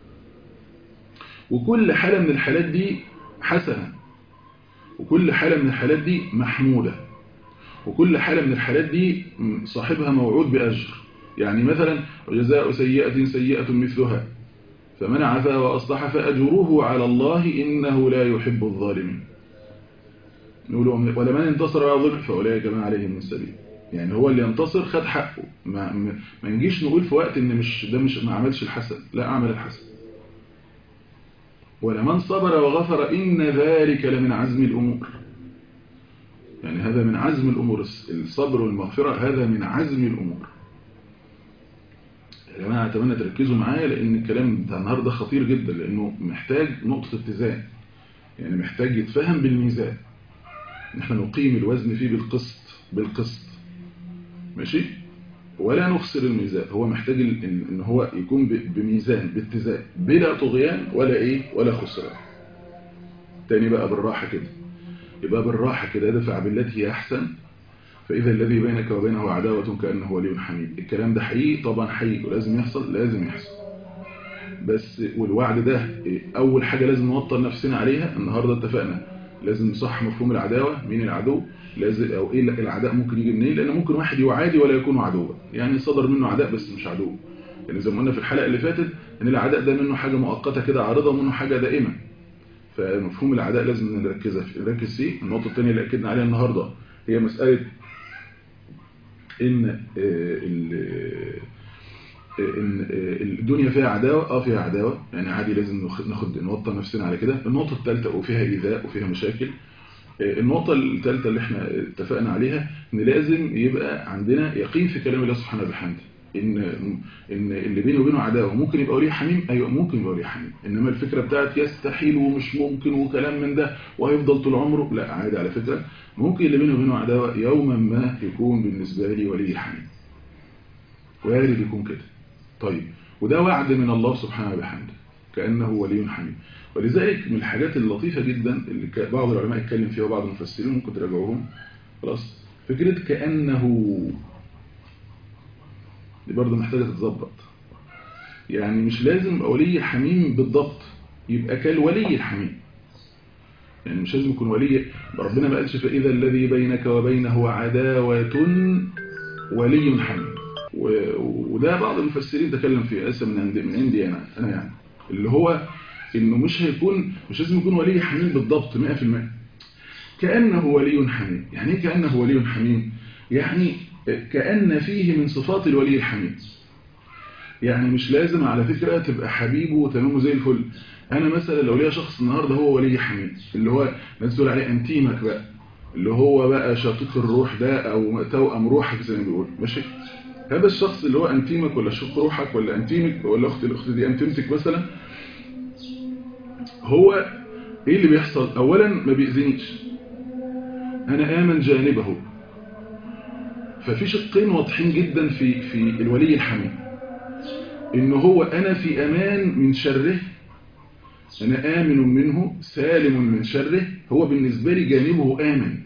B: وكل حالة من الحالات دي حسنة، وكل حالة من الحالات دي محمودة، وكل حالة من الحالات دي صاحبها موعود بأجر. يعني مثلا وجزاء سيئة سيئة مثلها فمن عفا وأصلح فأجره على الله إنه لا يحب الظالمين. نقول ولمن انتصر على ظلم فأولئك ما عليهم من سبيل، يعني هو اللي ينتصر خد حقه، ما نجيش نقول في وقت ان مش ما عملش الحسن، لا اعمل الحسن. ولمن صبر وغفر إن ذلك لمن عزم الأمور، يعني هذا من عزم الأمور، الصبر والمغفرة هذا من عزم الأمور. يا جماعة أتمنى تركزوا معايا، لأن الكلام بتاع النهارده خطير جدا، لأنه محتاج نقطة اتزان، يعني محتاج يتفهم بالميزان، نحن نقيم الوزن فيه بالقسط ماشي، ولا نخسر الميزان، هو محتاج ان هو يكون بميزان باتزان بلا طغيان ولا خسران. تاني بقى بالراحة كده، يبقى بالراحة كده ادفع بالتي هي أحسن فإذا الذي بينك وبينه عداوة كأنه ولي حميد. الكلام ده حقيقي طبعا، حقيقي ولازم يحصل، لازم يحصل، بس والوعد ده أول حاجة لازم نوطن نفسنا عليها. النهاردة اتفقنا لازم نصح مفهوم العداوة، مين العدو، لازم أو إيه العداء ممكن يجي منين، لأن ممكن واحد يعادي ولا يكون عدوا، يعني صدر منه عداء بس مش عدو. يعني زي ما قلنا في الحلقة اللي فاتت ان العداء ده منه حاجة مؤقتة كده عارضة ومنه حاجة دائمة، فمفهوم العداء لازم نركز فيه. النقطة الثانية اللي أكدنا عليها النهاردة هي مسألة إن الدنيا فيها عداوة، فيها عداوة، يعني عادي لازم نوطن نفسنا على كده. النقطة الثالثة وفيها إيذاء وفيها مشاكل. النقطة الثالثة اللي احنا اتفقنا عليها ان لازم يبقى عندنا يقين في كلام الله سبحانه وبحمده، ان اللي بينه وبينه عداوة ممكن يبقى وليه حميم، ايوه ممكن يبقى وليه حميم، انما الفكرة بتاعت يستحيل ومش ممكن وكلام من ده وهيفضل طول عمره، لا عادي على فكرة ممكن اللي بينه وبينه عداوة يوما ما يكون بالنسبة لي ولي حميم، وارد يكون كده. طيب وده وعد من الله سبحانه وبحمده كأنه ولي حميم. ولذلك من الحاجات اللطيفة جدا اللي بعض العلماء يتكلم فيها وبعض المفسرين ممكن تراجعوهم، خلاص، فكرة كأنه دي برضه محتاجة تتظبط. يعني مش لازم يبقى ولي حميم بالضبط، يبقى كالولي الحميم، يعني مش لازم يكون ولي، ربنا ما قالش فإذا الذي بينك وبينه عداوة ولي حميم. وده بعض المفسرين تكلم فيه أسا من عندي أنا يعني اللي هو إنه مش لازم يكون ولي حميم بالضبط 100%، كأنه ولي حميم. يعني ايه كأنه ولي حميم؟ يعني كأن فيه من صفات الولي الحميم. يعني مش لازم على فكرة تبقى حبيبه وتمامه زي الفل. أنا مثلا لو ليا شخص النهاردة هو ولي حميم، اللي هو الناس تقول عليه أنتيمك بقى، اللي هو بقى شقيق الروح ده أو توأم روحك زي ما بيقول، ماشي، هذا الشخص اللي هو أنتيمك ولا شق روحك ولا أنتيمك ولا الأخت دي أنتيمتك مثلا، هو إيه اللي بيحصل؟ أولا ما بيأذنيش، أنا آمن جانبه. ففي شقين واضحين جدا في الولي الحميم، إن هو أنا في أمان من شره، أنا آمن منه سالم من شره، هو بالنسبة لي جانبه آمن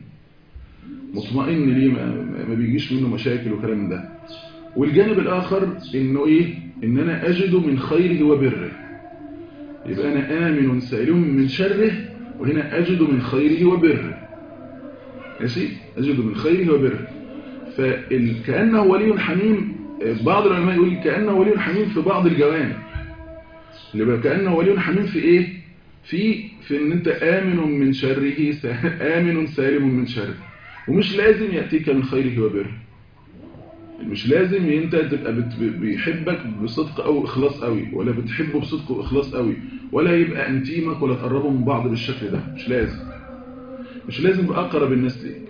B: مطمئن ليه، ما بيجيش منه مشاكل وكلام ده. والجانب الآخر إنه إيه؟ إن أنا أجد من خيره وبره، يبقى أنا آمن سالم من شره، وهنا أجد من خيره وبره. ماشي؟ أجد من خيره وبره. فكأنه ولي حميم، بعض العلماء يقول كأنه ولي حميم في بعض الجوانب، اللي كأنه ولي حميم في إيه؟ في إن أنت آمن من شره، آمن سالم من شره، ومش لازم يأتيك من خيره وبره. مش لازم انت تبقى بيحبك بصدق او اخلاص قوي، ولا بتحبه بصدق واخلاص قوي، ولا يبقى انتيمك ولا تقربوا من بعض بالشكل ده. مش لازم يبقى اقرب الناس ليك.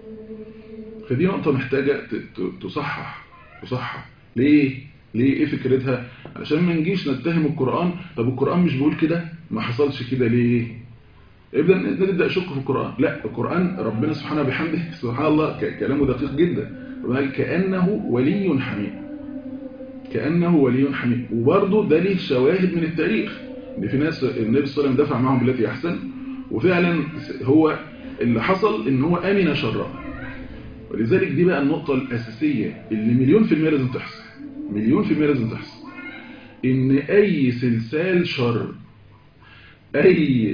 B: فدي نقطة محتاجة تصحح. ليه ايه فكرتها؟ علشان ما نجيش نتهم القرآن، طب القرآن مش بيقول كده، ما حصلش كده ليه؟ نبدأ اشك في القرآن. لا، القرآن ربنا سبحانه بحمده سبحان الله كلامه دقيق جدا، وقال كأنه ولي حميم، كأنه ولي حميم. وبرضه ده ليه شواهد من التاريخ، ان في ناس النبي صلى الله عليه وسلم دفع معهم بالتي احسن، وفعلا هو اللي حصل ان هو امن شره. ولذلك دي بقى النقطة الأساسية اللي 100% لازم تحصل، 100% لازم تحصل، ان اي سلسال شر، اي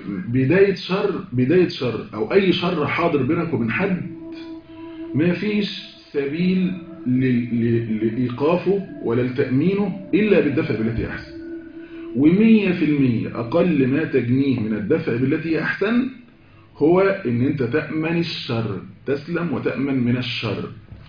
B: بداية شر او اي شر حاضر بينك وبين حد، ما فيش سبيل لإيقافه ولا لتأمينه إلا بالدفع بالتي أحسن. و100% أقل ما تجنيه من الدفع بالتي أحسن هو إن أنت تأمن الشر، تسلم وتأمن من الشر.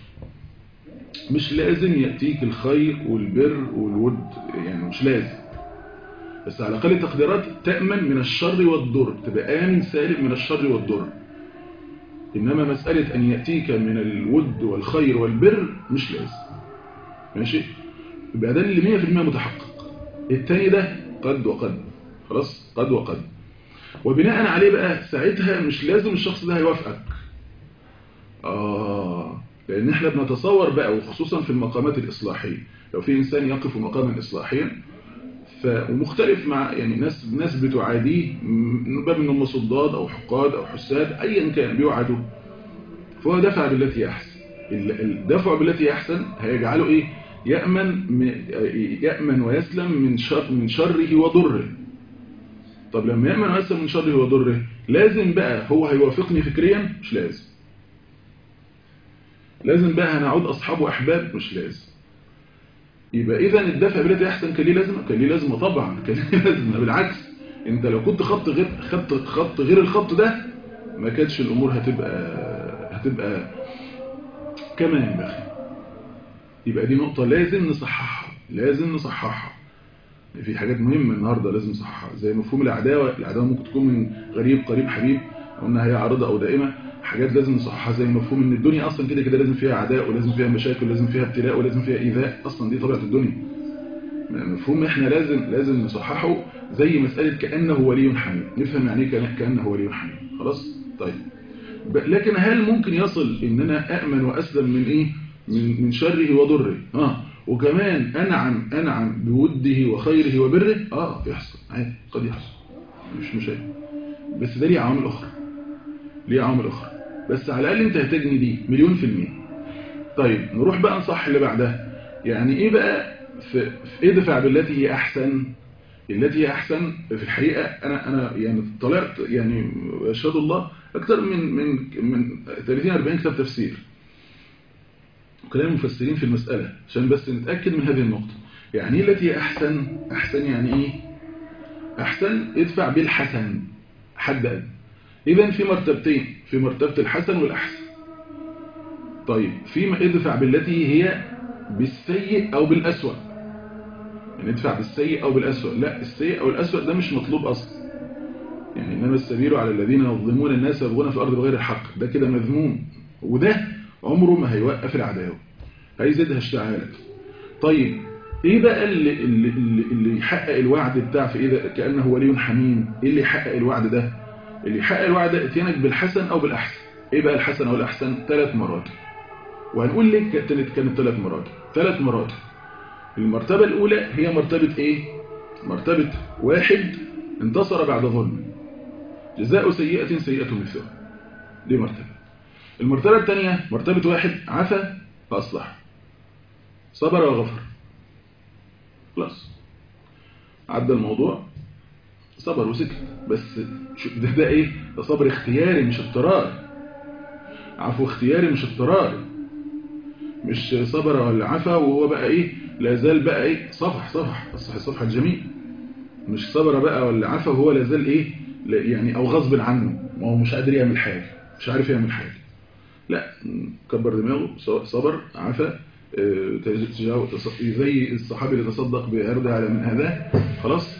B: مش لازم يأتيك الخير والبر والود، يعني مش لازم، بس على أقل تقديرات تأمن من الشر والضر، تبقى آمن سالم من الشر والضر. إنما مسألة أن يأتيك من الود والخير والبر مش لازم. ماشي؟ يبقى ده اللي 100% متحقق. التاني ده قد وقد، خلاص، قد وقد. وبناء عليه بقى ساعتها مش لازم الشخص ده هيوافقك. لأن احنا بنتصور بقى، وخصوصا في المقامات الإصلاحية، لو في إنسان يقف مقاما إصلاحيا ومختلف مع يعني ناس بتعاديه من باب انهم صداد او حقاد او حساد، ايا كان بيوعدوا، فهو دفع بالتي احسن. الدفع بالتي احسن هيجعله ايه؟ يأمن ويسلم من شره وضره. طب لما يأمن ويسلم من شره وضره، لازم بقى هو هيوافقني فكريا؟ مش لازم بقى هنعود اصحاب واحباب؟ مش لازم. يبقى اذا الدفع بالتي احسن كان ليه لازمه طبعا، كان ليه لازمه. بالعكس، انت لو كنت خط غير الخط ده، ما كانتش الامور هتبقى كما ينبغي. يبقى دي نقطه لازم نصححها. في حاجات مهمه النهارده لازم نصححها، زي مفهوم العداوه ممكن تكون من غريب قريب حبيب، او انها هي عارضه او دائمه. حاجات لازم نصححها، زي مفهوم ان الدنيا اصلا كده لازم فيها عداء، ولازم فيها مشاكل، ولازم فيها ابتلاء، ولازم فيها ايذاء. اصلا دي طبيعه الدنيا. مفهوم احنا لازم نصححه، زي مساله كانه ولي حميم. نفهم يعني ايه كانه ولي حميم. خلاص؟ طيب، لكن هل ممكن يصل ان انا أأمن واسلم من ايه؟ من شره وضره، وكمان انعم بوده وخيره وبره؟ يحصل عادي، قد يحصل، مش مشاكل. بس ده ليه عوامل اخرى، بس على الاقل انت هتجني دي 100%. طيب نروح بقى نصح اللي بعدها. يعني ايه بقى في ادفع بالتي هي احسن؟ التي هي احسن في الحقيقه انا يعني طلعت، يعني اشهد الله، اكثر من 30-40 كتاب تفسير وكلام المفسرين في المساله، عشان بس نتاكد من هذه النقطه. يعني ايه التي هي احسن يعني ايه احسن؟ ادفع بالحسن، حد ادنى. اذا في مرتبتين، في مرتبه الحسن والاحسن. طيب، فيما ادفع بالتي هي بالسيء او بالاسوأ. يعني ادفع بالسيء او بالاسوأ، لا، السيء او الاسوأ ده مش مطلوب اصلا. يعني انما السبيل على الذين يظلمون الناس يبغون في الارض بغير الحق، ده كده مذموم، وده عمره ما هيوقف العداوه. هيزيدها اشتعالا. طيب ايه بقى اللي يحقق الوعد بتاع في ايه ده كأنه ولي حميم؟ ايه اللي يحقق الوعد ده؟ اللي يحقق الوعد ده اتيانك بالحسن او بالاحسن. ايه بقى الحسن او الاحسن؟ 3 مراتب. وهنقول ليه كانت 3 مراتب. 3 مراتب. المرتبة الاولى هي مرتبة ايه؟ مرتبة واحد انتصر بعد ظلم، جزاء سيئة سيئة مثلها. دي مرتبة. المرتبة الثانية مرتبة واحد عفا فأصلح، صبر وغفر، خلاص عدى الموضوع، صبر وسكت. بس ده ايه؟ ده صبر اختياري مش اضطراري، عفو اختياري مش اضطراري، مش صبر ولا عفا وهو بقى ايه لا زال بقى ايه صفح الصفحة الجميل. مش صبر بقى ولا عفا وهو لا زال ايه يعني او غصب عنه، ما هو مش قادر يعمل حاجة، مش عارف يعمل حاجة. لا، كبر دماغه، صبر عفا، زي الصحابي اللي تصدق بعرض على من هذا، خلاص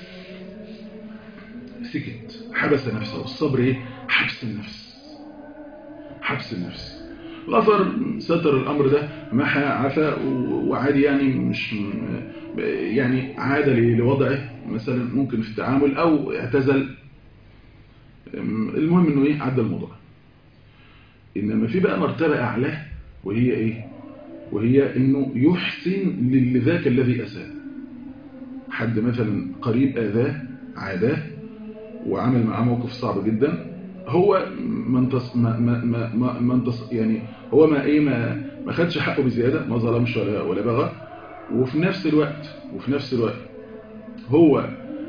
B: سكت، حبس نفسه. الصبر ايه؟ حبس النفس، حبس النفس. غفر، ستر الامر ده، محى، عفا وعادي، يعني مش يعني عاد لوضعه مثلا ممكن في التعامل او اعتزل. المهم انه ايه عدى الموضوع. انما في بقى مرتبة اعلى وهي ايه؟ وهي انه يحسن لذاك الذي اساء. حد مثلا قريب اذاه عاداه وعمل معاه موقف صعب جدا، هو يعني هو ما خدش حقه بزياده، ما ظلمش ولا بغى. وفي نفس الوقت هو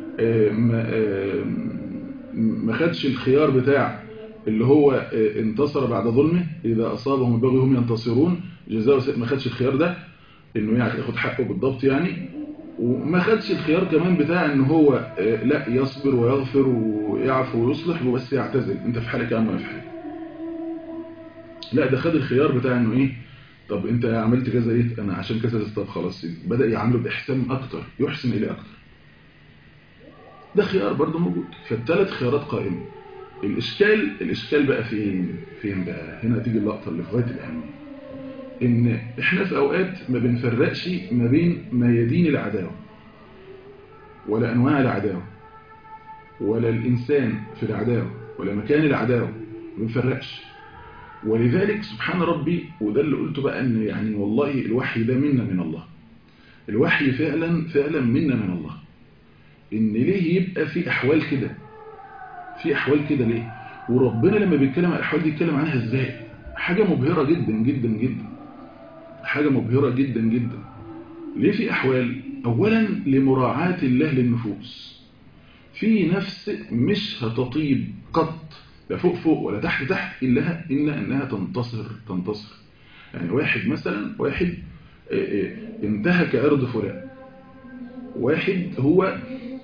B: ما خدش الخيار بتاع اللي هو انتصر بعد ظلمه، اذا اصابهم البغي هم ينتصرون، جزاء. ما خدش الخيار ده انه يعني ياخد حقه بالضبط يعني. وما خدش الخيار كمان بتاع ان هو لا يصبر ويغفر ويعفو ويصلح وبس يعتزل، انت في حالك انا في حالي. لا، ده خد الخيار بتاع انه ايه، طب انت عملت كذا ايه، انا عشان كذا، طب خلاص، بدأ يعامله باحسان اكتر، يحسن اليه اكتر. ده خيار برضه موجود. فالثلاث خيارات قائمه. الاشكال بقى فين بقى؟ هنا تيجي اللقطه اللي في غايه الاهميه، ان احنا في اوقات ما بنفرقش ما بين ميادين العداوه ولا انواع العداوه ولا الإنسان في العداوة ولا مكان العداوة، ما بنفرقش. ولذلك سبحان ربي، وده اللي قلته بقى ان يعني والله الوحي ده منا من الله. الوحي فعلا منا من الله. ان ليه يبقى في احوال كده، في احوال كده ليه؟ وربنا لما بيتكلم عن الاحوال دي يتكلم عنها ازاي؟ حاجة مبهرة جدا جدا جدا، حاجة مبهرة جدا جدا. ليه في احوال؟ اولا لمراعاة الله للنفوس. في نفس مش هتطيب قط، لا فوق ولا تحت إلا أنها تنتصر. يعني واحد مثلا، واحد انتهك عرض فلان، واحد هو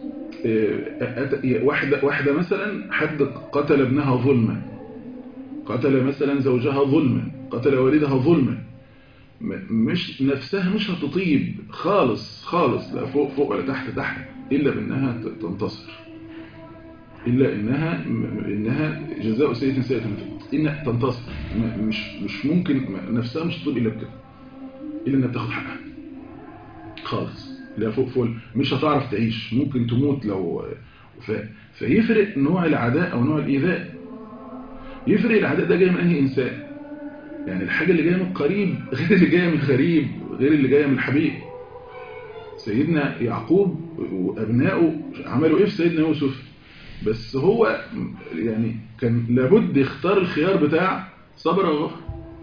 B: واحدة مثلا حد قتل ابنها ظلما، قتل مثلا زوجها ظلما، قتل والدها ظلما، مش نفسها مش هتطيب خالص، لا فوق ولا تحت إلا بأنها تنتصر، إلا إنها جزاء سيئة سيئة إنها تنتصر. مش ممكن نفسها مش تطيب إلا بكده، إلا إنها تاخد حقها خالص، لا فوق مش هتعرف تعيش، ممكن تموت لو فيفرق نوع العداء أو نوع الإيذاء. يفرق العداء ده جاي من أي إنسان، يعني الحاجة اللي جاية من قريب غير اللي جاية من غريب غير اللي جاية من حبيب. سيدنا يعقوب وأبنائه عملوا إيه في سيدنا يوسف؟ بس هو يعني كان لابد يختار الخيار بتاع صبر وغفر.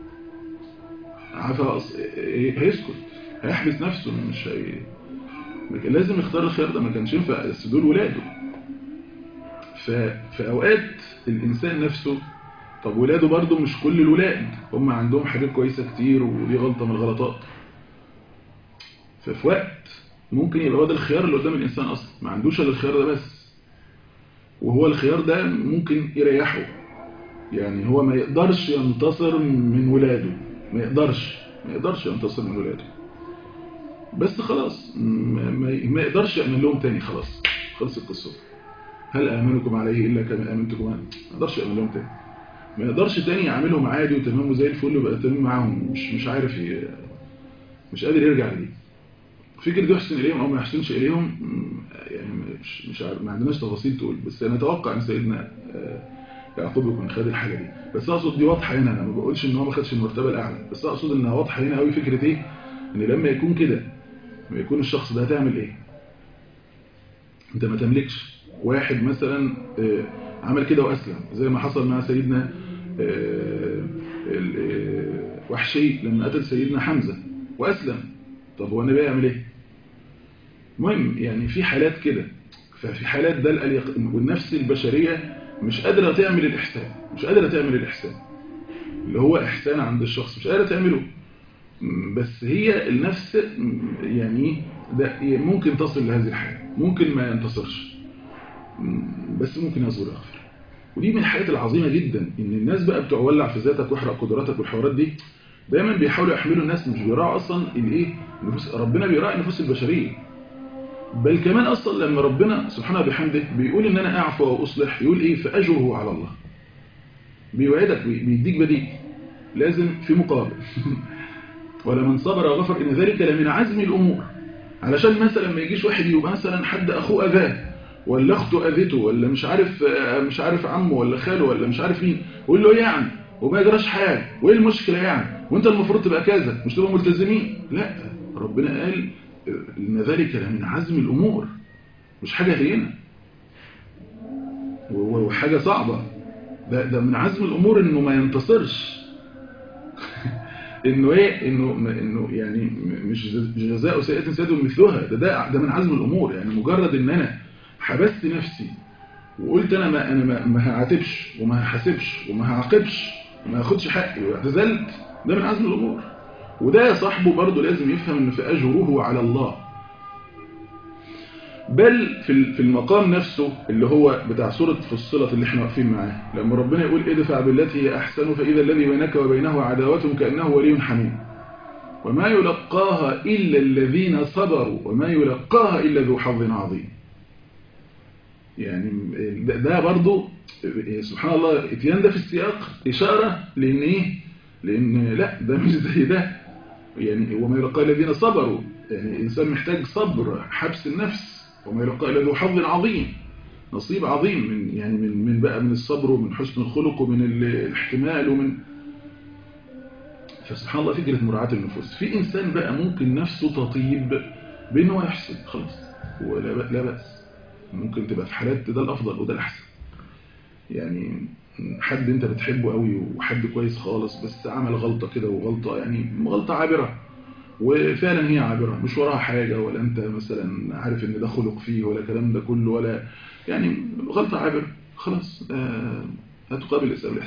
B: عفا هيسكت، هيحبس نفسه، مش لازم يختار الخيار ده، ما كانش ينفع، بس دول ولاده. في اوقات الانسان نفسه، طب ولاده برضه مش كل الولاد هم عندهم حاجات كويسه كتير ودي غلطه من الغلطات. ففي وقت ممكن يبقى هو ده الخيار اللي قدام الانسان اصلا، ما عندوش الا الخيار ده بس، وهو الخيار ده ممكن يريحه. يعني هو ما يقدرش ينتصر من ولاده، ما يقدرش ينتصر من ولاده، بس خلاص ما يقدرش يأمن لهم تاني، خلاص خلص القصة. هل آمنكم عليه إلا كما آمنتكم أنا؟ ما يقدرش يأمن لهم تاني، ما يقدرش تاني يعملهم عادي وتمامه زي الفل وبقى تمام معاهم، مش عارف مش قادر يرجع لدي. فكرة يحسن إليهم أو ما يحسنش إليهم يعني مش عارف، ما عندناش تفاصيل تقول، بس نتوقع أن سيدنا يعقوب يكون خد الحاجة دي. بس أقصد دي واضحة هنا، أنا ما بقولش إن هو ما خدش المرتبة الأعلى، بس أقصد إنها واضحة هنا قوي. فكرة إيه؟ إن لما يكون كده، لما يكون الشخص ده هتعمل إيه؟ أنت ما تملكش. واحد مثلا عمل كده وأسلم، زي ما حصل مع سيدنا وحشي لما قتل سيدنا حمزة وأسلم. طب هو النبي يعمل إيه؟ مهم يعني في حالات كده. ففي حالات ده والنفس البشرية مش قادرة تعمل الإحسان، مش قادرة تعمل الإحسان اللي هو إحسان عند الشخص، مش قادرة تعمله. بس هي النفس يعني ده ممكن تصل لهذه الحالة، ممكن ما ينتصرش، بس ممكن يصبر ويغفر. ودي من الحاجات العظيمة جدا، إن الناس بقى بتوع ولع في ذاتك واحرق قدراتك والحوارات دي دايما بيحاولوا يحملوا الناس، مش بيراعوا أصلا الإيه، نفوس ربنا بيراعي النفوس البشرية. بل كمان أصلا لما ربنا سبحانه بحمده بيقول إن أنا أعفو وأصلح، يقول إيه؟ فأجره على الله. بيوعدك، بيديك بديل، لازم في مقابل. ولمن صبر وغفر إن ذلك لمن عزم الأمور. علشان مثلا ما يجيش واحد يبقى مثلا حد أخوه أذاه، ولا أخته أذته، ولا مش عارف عمه ولا خاله ولا مش عارف مين، ويقول له يعني وما يجراش حاجة، وإيه المشكلة يعني، وإنت المفروض تبقى كذا، مش تبقى ملتزمين. لا، ربنا قال إن ذلك لمن عزم الأمور، مش حاجة هينة وحاجة صعبة. ده من عزم الأمور إنه ما ينتصرش. إنه إيه؟ إنه يعني مش جزاء سيئة سيئة مثلها. ده من عزم الأمور. يعني مجرد إن أنا حبست نفسي وقلت أنا ما هعاتبش وما هحاسبش وما هعاقبش وما هاخدش حقي واعتزلت، ده من عزم الأمور. وده صاحبه برضه لازم يفهم إن في أجره على الله. بل في المقام نفسه اللي هو بتاع سورة فصلت اللي احنا واقفين معاه، لما ربنا يقول ادفع بالتي هي أحسن فإذا الذي بينك وبينه عداوة كأنه ولي حميم وما يلقاها إلا الذين صبروا وما يلقاها إلا ذو حظ عظيم. يعني ده برضو سبحان الله اتيان ده في السياق إشارة لأن إيه؟ لأن لا، ده مش زي ده. يعني وما يلقاها الذين صبروا، يعني الإنسان محتاج صبر، حبس النفس. وما يلقاها إلا ذو حظ عظيم، نصيب عظيم من يعني من بقى من الصبر ومن حسن الخلق ومن الاحتمال ومن. فسبحان الله فكرة مراعاة النفوس. في إنسان بقى ممكن نفسه تطيب بأنه يحسن خلاص ولا لا بأس، ممكن تبقى في حالات ده الأفضل وده الأحسن. يعني حد أنت بتحبه قوي وحد كويس خالص، بس عمل غلطة كده، وغلطة يعني غلطة عابرة، وفعلا هي عابرة مش وراها حاجة، ولا أنت مثلا عارف إن ده خلق فيه ولا كلام ده كله، ولا يعني غلطة عابرة خلاص. هتقابل الإحسان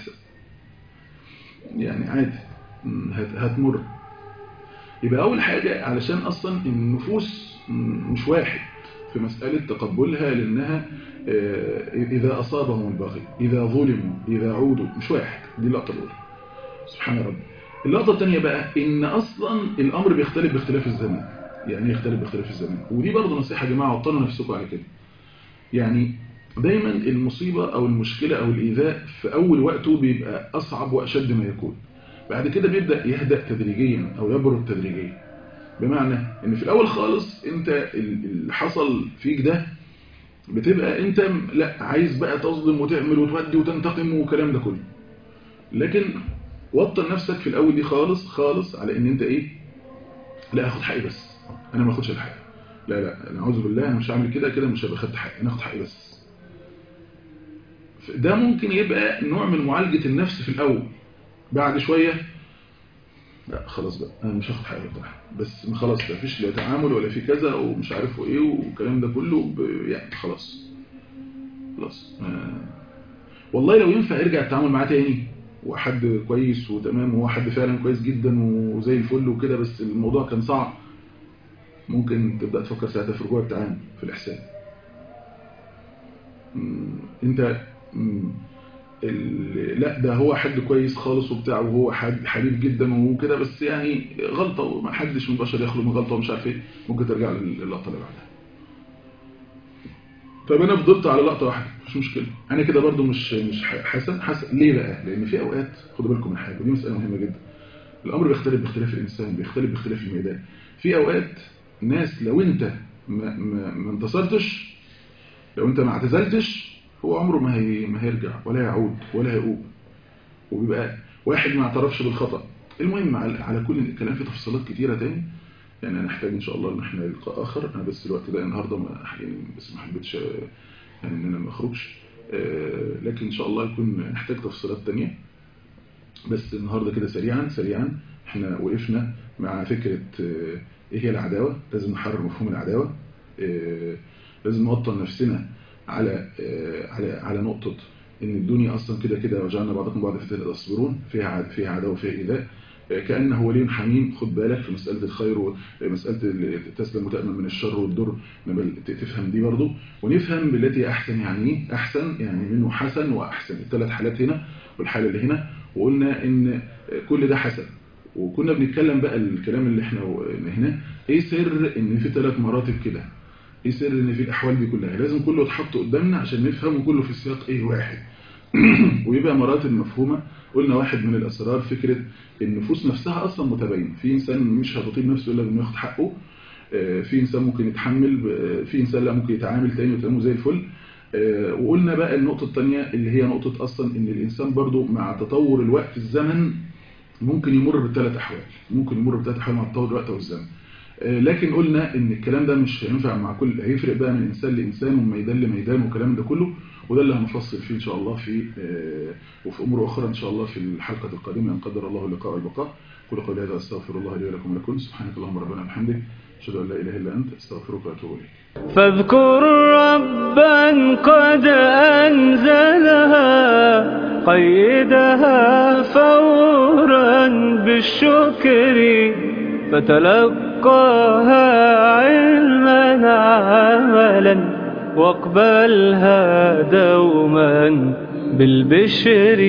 B: يعني عادي، هتمر. يبقى أول حاجة علشان أصلا النفوس مش واحد في مسألة تقبلها، لأنها إذا أصابهم البغي، إذا ظلموا، إذا عودوا، مش واحد. دي اللقطة الأولى. سبحان ربي. اللقطة الثانية بقى إن أصلا الأمر بيختلف باختلاف الزمان. يعني يختلف باختلاف الزمان، ودي برضه نصيحة يا جماعة، وطنوا نفسكم على كده. يعني دايما المصيبة أو المشكلة أو الإيذاء في أول وقته بيبقى أصعب وأشد ما يكون. بعد كده بيبدأ يهدأ تدريجيا أو يبرد تدريجيا. بمعنى إن في الأول خالص أنت اللي حصل فيك ده بتبقى أنت لا عايز بقى تظلم وتعمل وتودي وتنتقم والكلام ده كله. لكن وطن نفسك في الأول دي خالص على إن أنت إيه؟ لا أخد حقي بس، أنا ما أخدش الحق. لا أنا أعوذ بالله، أنا مش هعمل كده مش هبقى خدت حقي، أنا أخد حقي بس. ده ممكن يبقى نوع من معالجة النفس في الأول. بعد شوية لا خلاص بقى أنا مش هاخد حقي بتاعها، بس خلاص لا فيش لا تعامل ولا في كذا ومش عارف إيه والكلام ده كله يعني خلاص. والله لو ينفع يرجع التعامل معاه تاني وحد كويس وتمام، وهو حد فعلا كويس جدا وزي الفل وكده، بس الموضوع كان صعب، ممكن تبدأ تفكر ساعتها في رجوع التعامل في الإحسان. انت لا ده هو حد كويس خالص وبتاع، وهو حد حبيب جدا وكده، بس يعني غلطة وما حدش من البشر يخلو من غلطة ومش عارف ايه، ممكن ترجع للقطة اللي بعدها. طب انا فضلت على لقطة واحدة مش مشكلة، انا كده برضو مش حسن. ليه بقى؟ لان في اوقات خدوا بالكم من حاجة، ودي مسألة مهمة جدا. الأمر بيختلف باختلاف الإنسان، بيختلف باختلاف الميدان. في أوقات ناس لو أنت ما انتصرتش، لو أنت ما اعتزلتش، هو عمره ما هيرجع ولا يعود ولا هيقوم، وبيبقى واحد ما اعترفش بالخطأ. المهم على كل الكلام في تفصيلات كتيرة تاني، يعني هنحتاج إن شاء الله إن احنا لقاء آخر. أنا بس الوقت ده النهاردة بس ما حبيتش يعني إن أنا ما أخرجش، لكن إن شاء الله يكون نحتاج تفصيلات تانية. بس النهاردة كده سريعا احنا وقفنا مع فكرة ايه هي العداوة. لازم نحرر مفهوم العداوة، لازم نوطن نفسنا على نقطة ان الدنيا اصلا كده وجعلنا بعضكم بعض فتنة تصبرون، فيها عداوة وفيها إيذاء، كأنه ولي حميم. خد بالك في مسألة الخير ومسألة تسلم وتأمن من الشر والضر، تفهم دي برضو، ونفهم بالتي أحسن. يعني ايه أحسن؟ يعني منه حسن وأحسن، الثلاث حالات هنا والحالة اللي هنا، وقلنا ان كل ده حسن. وكنا بنتكلم بقى الكلام اللي احنا هنا، ايه سر ان في 3 مراتب كده، ايه سر ان في الاحوال دي كلها لازم كله يتحط قدامنا عشان نفهم، وكله في السياق ايه واحد ويبقى مراتب مفهومة. قلنا واحد من الاسرار فكرة النفوس نفسها اصلا متباينه. في انسان مش هتطيب نفسه الا بانه ياخد حقه، في انسان ممكن يتحمل، في انسان لا ممكن يتعامل تاني وتقومه زي الفل. وقلنا بقى النقطة الثانية اللي هي نقطة أصلا إن الإنسان برضو مع تطور الوقت الزمن ممكن يمر ب3 أحوال، ممكن يمر ب3 أحوال مع تطور الوقت والزمن. لكن قلنا إن الكلام ده مش هينفع مع كل، هيفرق بقى من إنسان لإنسان ومن ميدان لميدان والكلام ده كله، وده اللي هنفصل فيه إن شاء الله وفي أمور أخرى إن شاء الله في الحلقة القادمة إن قدر الله اللقاء والبقاء. كل قولي هذا أستغفر الله لي ولكم ولكم. سبحانك اللهم ربنا وبحمدك، أشهد أن لا إله إلا أنت، أستغفرك وأتوب إليك.
A: فاذكر ربا قد أنزلها، قيدها فورا بالشكر، فتلقاها علما عملا، واقبلها دوما بالبشر،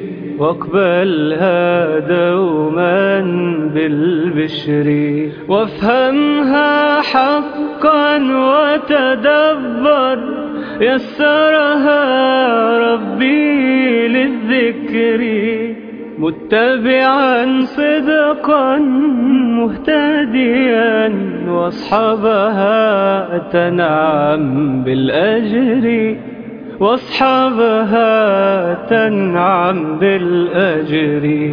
A: واقبلها دوما بالبشر، وافهمها حقا وتدبر، يسرها ربي للذكر، متبعا صدقا مهتديا، واصحابها تنعم بالأجر، واصحابها تنعم بالأجر.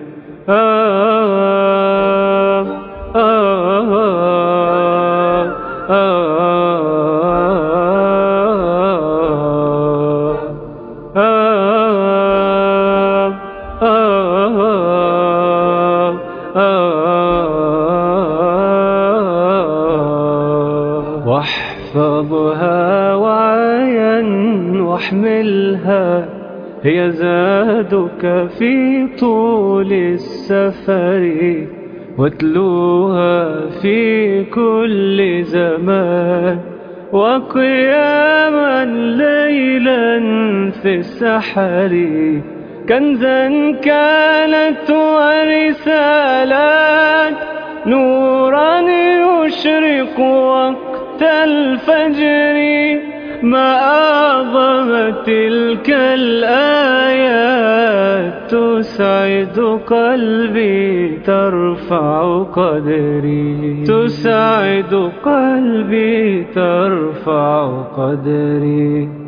A: واحفظها وعيا واحملها، هي زادك في طول السفر، واتلوها في كل زمان، وقياما ليلا في السحر، كنزا كانت ورسالات، نورا يشرق وقت الفجر، ما أعظم تلك الآيات، تسعد قلبي ترفع قدري، تسعد قلبي ترفع قدري.